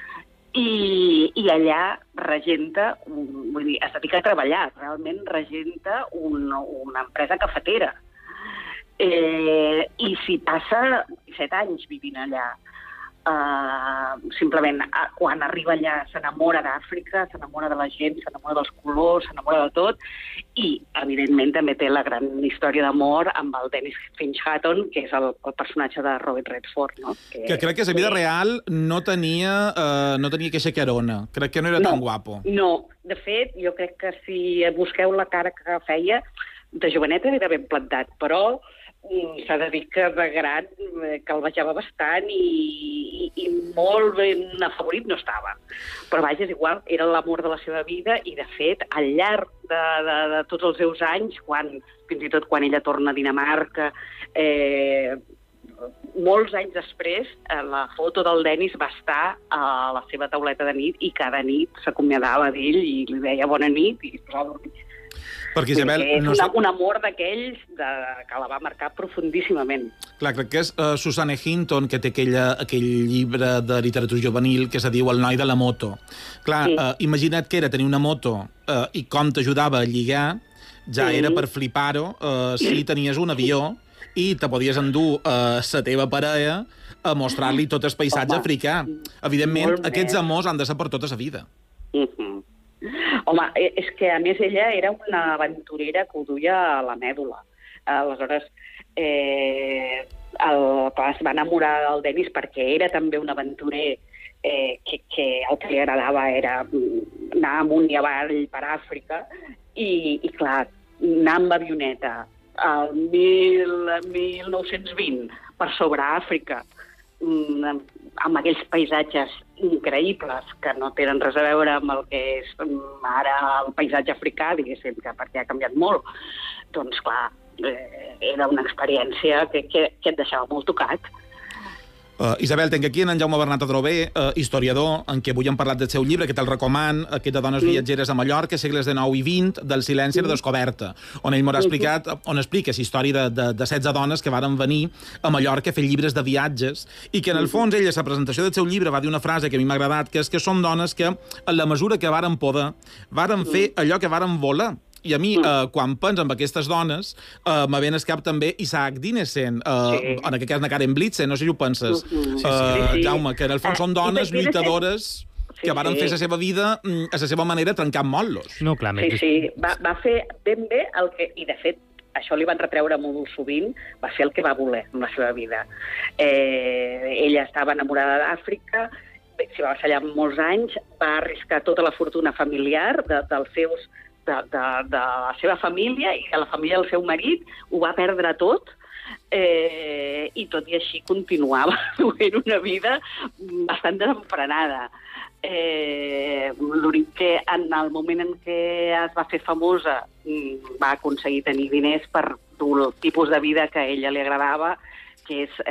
Speaker 15: I allà regenta, vull dir, es dedica a treballar, realment regenta una empresa cafetera. I s'hi passa 7 anys vivint allà. Simplement, quan arriba allà s'enamora d'Àfrica, s'enamora de la gent, s'enamora dels colors, s'enamora de tot, i, evidentment, també té la gran història d'amor amb el Dennis Finch Hatton, que és el personatge de Robert Redford, no?
Speaker 8: Que crec que a la vida real no tenia queixa carona. Crec que no era tan guapo.
Speaker 15: No, de fet, jo crec que si busqueu la cara que feia, de joveneta era ben plantat, però s'ha de dir que de gran que el vejava bastant i molt ben afavorit no estava. Però vaja, és igual, era l'amor de la seva vida i, de fet, al llarg de tots els seus anys, fins i tot quan ella torna a Dinamarca, molts anys després, la foto del Dennis va estar a la seva tauleta de nit i cada nit s'acomiadava d'ell i li deia bona nit i es posava a dormir.
Speaker 8: Perquè Isabel...
Speaker 15: És un amor d'aquells que la va marcar profundíssimament.
Speaker 8: Clar, crec que és Susanne Hinton, que té aquell llibre de literatura juvenil que se diu El noi de la moto. Clar, imagina't que era tenir una moto i com t'ajudava a lligar, ja era per flipar-ho si tenies un avió i te podies endur la teva parella a mostrar-li tot el paisatge africà. Evidentment, aquests amors han de ser per tota la vida.
Speaker 15: Home, és que a més ella era una aventurera que ho duia a la mèdula. Aleshores, es va enamorar del Dennis perquè era també un aventurer que el que li agradava era anar amunt i avall per Àfrica i clar, anar amb avioneta al 1920 per sobre Àfrica, amb aquells paisatges increïbles que no tenen res a veure amb el que és ara el paisatge africà, diguéssim, perquè ha canviat molt. Doncs, clar, era una experiència que et deixava molt tocat.
Speaker 8: Isabel, tinc aquí en Jaume Bernat Adrover, historiador, en què avui hem parlat del seu llibre, que te'l recoman, aquest de Dones viatgeres a Mallorca, segles XIX i XX, del silenci i la descoberta, on ell m'ha explicat, on explica la història de 16 dones que varen venir a Mallorca a fer llibres de viatges, i que en el fons ella, a la presentació del seu llibre, va dir una frase que a mi m'ha agradat, que és que són dones que, en la mesura que varen poder, varen fer allò que varen voler. I a mi, quan penso en aquestes dones, me ve al cap també Isaac Dinesen, en aquest cas Karen Blitzen, no sé si ho penses, Jaume, que en el fons són dones lluitadores que varen fer la seva vida a la seva manera trencant motllos.
Speaker 9: No, clar,
Speaker 15: sí, va fer ben bé el que... I, de fet, això li van retreure molt sovint, va fer el que va voler en la seva vida. Ella estava enamorada d'Àfrica, s'hi va vassallar molts anys, va arriscar tota la fortuna familiar dels seus... de la seva família i de la família del seu marit, ho va perdre tot i tot i així continuava duent una vida bastant desenfrenada. l'únic que en el moment en què es va fer famosa va aconseguir tenir diners per dur el tipus de vida que a ella li agradava, que és...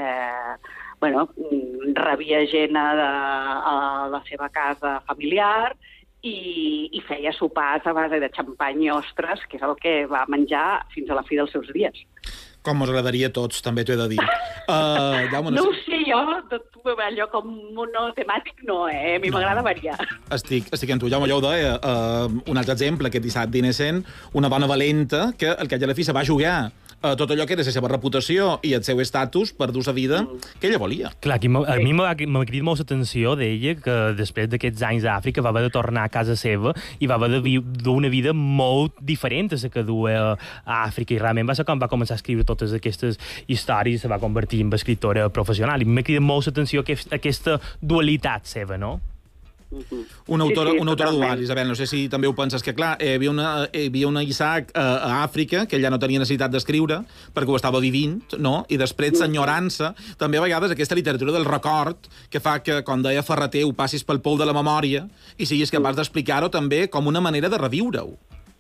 Speaker 15: rebia gent a la seva casa familiar i feia sopars a base de xampany i ostres, que és el que va menjar fins a la fi dels seus dies.
Speaker 8: Com mos agradaria a tots, també t'ho he de dir.
Speaker 15: No ho sé, jo, allò com monotemàtic no, a mi m'agrada variar.
Speaker 8: Estic amb tu. Jaume, ja ho deia, un altre exemple, aquest dissabte d'innocent, una dona valenta que al cap i a la fi se va jugar tot allò que era la seva reputació i el seu estatus per dur la vida que ella volia.
Speaker 9: Clar, a mi m'ha cridat molt l'atenció d'ella que després d'aquests anys a Àfrica va haver de tornar a casa seva i va haver de dur una vida molt diferent a la que duia a Àfrica, i realment va ser quan va començar a escriure totes aquestes històries i se va convertir en escriptora professional. I m'ha cridat molt l'atenció aquesta dualitat seva, no?
Speaker 8: Una autora dual, Isabel, no sé si també ho penses, que clar, hi havia una Isaac a Àfrica que ella no tenia necessitat d'escriure perquè ho estava vivint, no? I després s'enyorança, també a vegades aquesta literatura del record que fa que, com deia Ferreter, ho passis pel pou de la memòria i siguis capaç d'explicar-ho també com una manera de reviure-ho.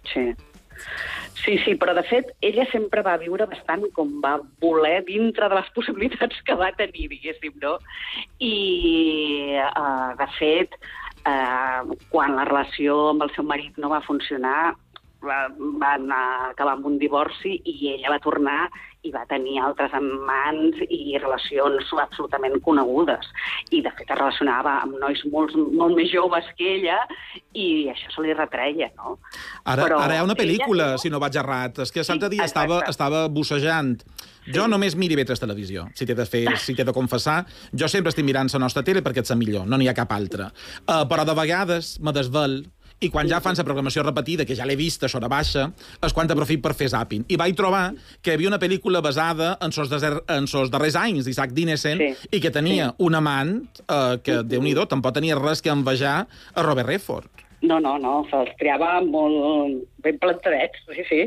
Speaker 15: Sí, però de fet ella sempre va viure bastant com va voler dintre de les possibilitats que va tenir, diguéssim, no? I, de fet, quan la relació amb el seu marit no va funcionar, van acabar amb un divorci i ella va tornar i va tenir altres amants i relacions absolutament conegudes. I, de fet, es relacionava amb nois molt més joves que ella i això se li retreia, no?
Speaker 8: Ara hi ha una pel·lícula, si no vaig errat. És que l'altre dia estava bussejant. Jo només miro vetres televisió, si t'he de confessar. Jo sempre estic mirant la nostra tele perquè ets la millor, no n'hi ha cap altra. Però de vegades me desvel i quan ja fan la programació repetida, que ja l'he vista a hora baixa, és quan aprofit per fer zàping. I vaig trobar que hi havia una pel·lícula basada en sos darrers anys d'Isaac Dinesen i que tenia un amant que, Déu-n'hi-do, tampoc tenia res que envejar a Robert Redford.
Speaker 15: No, se'ls triava molt ben plantadets, sí.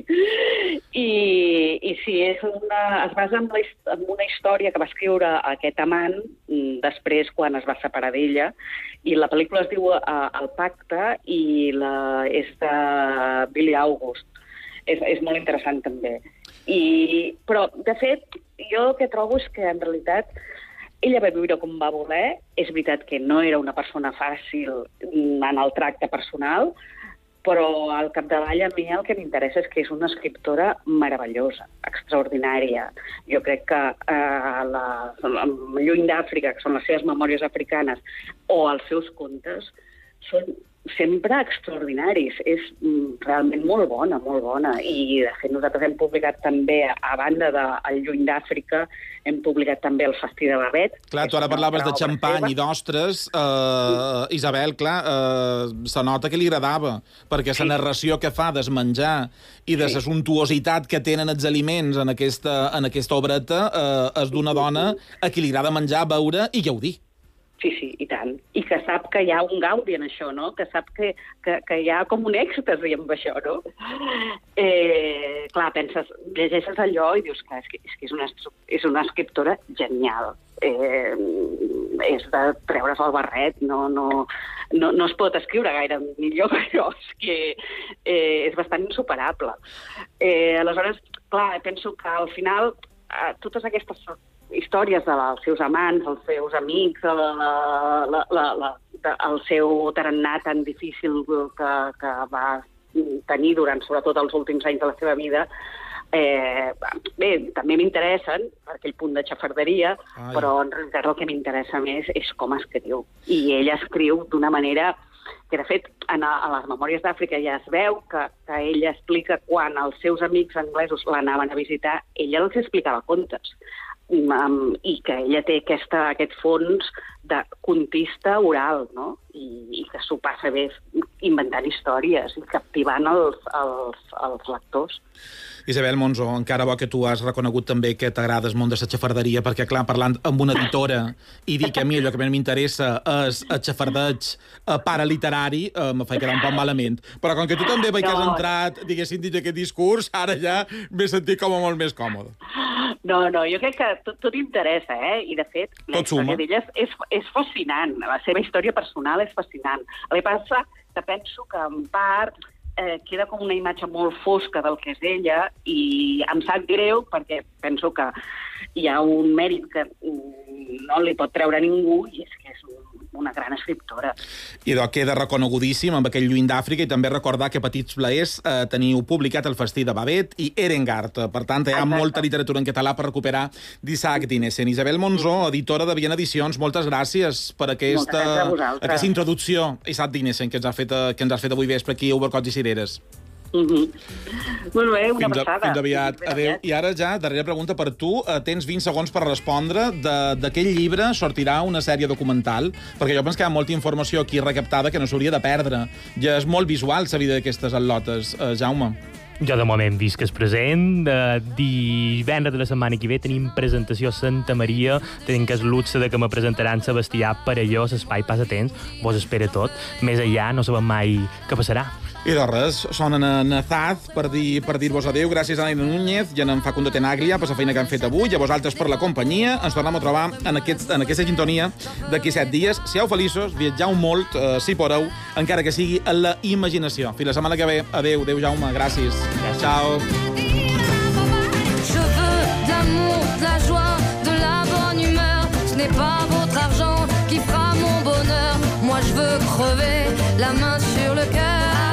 Speaker 15: I sí, es basa en una història que va escriure aquest amant després quan es va separar d'ella, i la pel·lícula es diu El pacte i és de Billy August. És molt interessant també. Però, de fet, jo el que trobo és que en realitat ella va viure com va voler. És veritat que no era una persona fàcil en el tracte personal, però al capdavall a mi el que m'interessa és que és una escriptora meravellosa, extraordinària. Jo crec que Lluny d'Àfrica, que són les seves memòries africanes, o els seus contes, són sempre extraordinaris. És realment molt bona. I, de fet, nosaltres hem publicat també, a banda del Lluny d'Àfrica, hem publicat també el Festí de Babet.
Speaker 8: Clar, tu ara parlaves de xampany i d'ostres. Isabel, clar, se nota que li agradava, perquè la narració que fa del menjar i de la suntuositat que tenen els aliments en aquesta obreta és d'una dona a qui li agrada menjar, beure i gaudir.
Speaker 15: Sí, i tant. I que sap que hi ha un gaudi en això, no? Que sap que hi ha com un èxtasi amb això, no? Clar, llegeixes allò i dius que és una escriptora genial. És de treure's el barret, no es pot escriure gaire millor que això, és que és bastant insuperable. Aleshores, clar, penso que al final totes aquestes històries dels seus amants, els seus amics, el seu tarannà tan difícil que va tenir durant, sobretot, els últims anys de la seva vida, bé, també m'interessen per aquell punt de xafarderia, però en realitat el que m'interessa més és com escriu. I ella escriu d'una manera que, de fet, a les Memòries d'Àfrica ja es veu que ella explica quan els seus amics anglesos l'anaven a visitar, ella els explicava contes. I que ella té aquest fons de contista oral, no? I que s'ho passa bé inventant històries i captivant els lectors.
Speaker 8: Isabel Monzó, encara bo que tu has reconegut també que t'agrada el món de la xafarderia, perquè, clar, parlant amb una editora i dir que a mi allò que més m'interessa és el xafardeig paraliterari, me fa quedar un poc malament. Però com que tu també veig que has entrat, diguéssim, dins d'aquest discurs, ara ja m'he sentit com a molt més còmode.
Speaker 15: No, jo crec que tot interessa, I, de fet, la història d'elles és fascinant, la seva història personal és fascinant. El que passa que penso que en part queda com una imatge molt fosca del que és ella i em sap greu perquè penso que hi ha un mèrit que no li pot treure ningú i és que és una gran escriptora.
Speaker 8: I queda reconegudíssim amb aquell Lluny d'Àfrica i també recordar que Petits plaers teniu publicat El festí de Babet i Erengard. Per tant, hi ha molta literatura en català per recuperar d'Isaac Dinesen. Isabel Monzó, editora de Viena Edicions, moltes gràcies per aquesta introducció a Isaac Dinesen que ens has fet avui vespre aquí a Obercots i Cireres.
Speaker 15: Molt bé, una passada.
Speaker 8: Fins aviat. Adéu. I ara ja, darrera pregunta per tu. Tens 20 segons per respondre. D'aquell llibre sortirà una sèrie documental, perquè jo penso que hi ha molta informació aquí recaptada que no s'hauria de perdre. Ja és molt visual la vida d'aquestes atlotes. Jaume.
Speaker 9: Jo de moment visc el present. Divendres de la setmana que ve tenim presentació a Santa Maria, tenim que és luxe de que me presentaran Sebastià Parelló, l'espai Passatemps. Vos espera tot. Més enllà no sabem mai què passarà.
Speaker 8: I de res, sonen a Nazaz per dir-vos adéu. Gràcies a Naina Núñez i a en Facundo Tenaglia per la feina que han fet avui i a vosaltres per la companyia. Ens tornem a trobar en aquesta sintonia d'aquí 7 dies. Siau feliços, viatjau molt, si podeu, encara que sigui a la imaginació. Fins la setmana que ve. Adéu, Jaume, gràcies. Ciao.
Speaker 16: Je veux de l'amour, de la joie, de la bonne humeur. Ce n'est pas votre argent qui fera mon bonheur. Moi je veux crever la main sur le cœur.